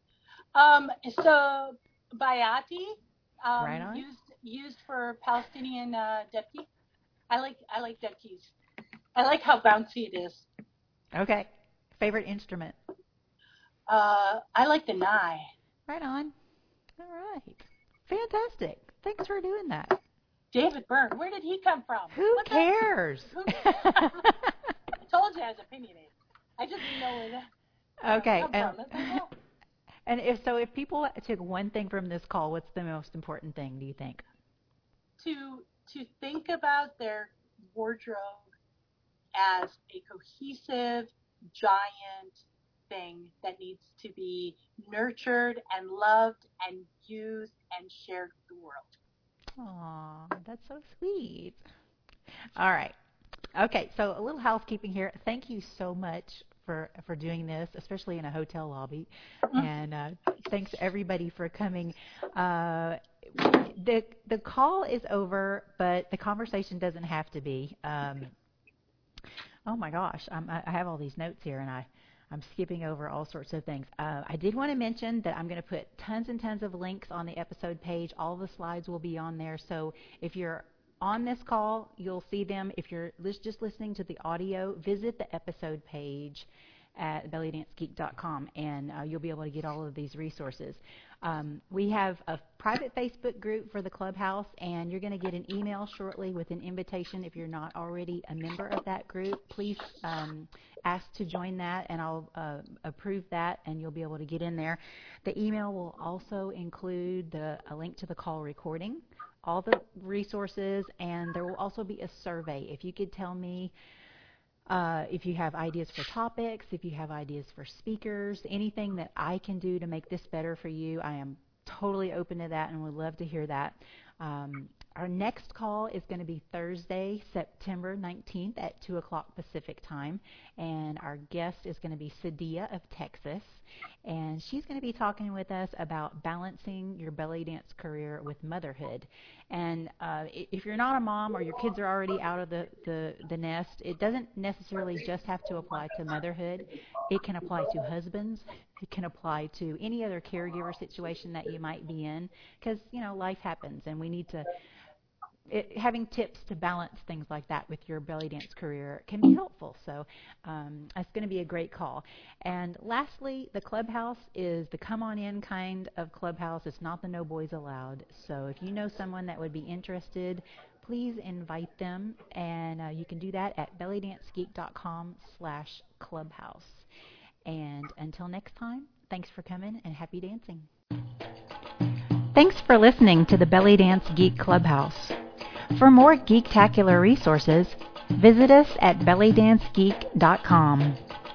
So Bayati. Right on. Used for Palestinian debki. I like debkis. I like how bouncy it is. Okay. Favorite instrument. I like the nai. Right on. All right. Fantastic. Thanks for doing that. David Byrne. Where did he come from? Who cares? I told you I was opinionated. I just didn't know where that come from. And if people took one thing from this call, what's the most important thing, do you think? To think about their wardrobe as a cohesive, giant thing that needs to be nurtured and loved and used and shared with the world. Aw, that's so sweet. All right. Okay, so a little housekeeping here. Thank you so much for doing this, especially in a hotel lobby. And thanks everybody for coming. The call is over, but the conversation doesn't have to be. Oh my gosh, I have all these notes here, and I'm skipping over all sorts of things. I did want to mention that I'm going to put tons and tons of links on the episode page. All the slides will be on there. So if you're on this call, you'll see them. If you're just listening to the audio, visit the episode page at bellydancegeek.com, and you'll be able to get all of these resources. We have a private Facebook group for the Clubhouse, and you're going to get an email shortly with an invitation. If you're not already a member of that group, please ask to join that, and I'll approve that, and you'll be able to get in there. The email will also include a link to the call recording, all the resources, and there will also be a survey. If you could tell me if you have ideas for topics, if you have ideas for speakers, anything that I can do to make this better for you, I am totally open to that and would love to hear that. Our next call is going to be Thursday, September 19th at 2 o'clock Pacific time, and our guest is going to be Sadia of Texas, and she's going to be talking with us about balancing your belly dance career with motherhood. And if you're not a mom or your kids are already out of the nest, it doesn't necessarily just have to apply to motherhood. It can apply to husbands. It can apply to any other caregiver situation that you might be in, because, you know, life happens, and we need to having tips to balance things like that with your belly dance career can be helpful. So it's going to be a great call. And lastly, the Clubhouse is the come on in kind of Clubhouse. It's not the no boys allowed. So if you know someone that would be interested, please invite them, and you can do that at bellydancegeek.com/clubhouse. And until next time, thanks for coming and happy dancing. Thanks for listening to the Belly Dance Geek Clubhouse. For more geektacular resources, visit us at bellydancegeek.com.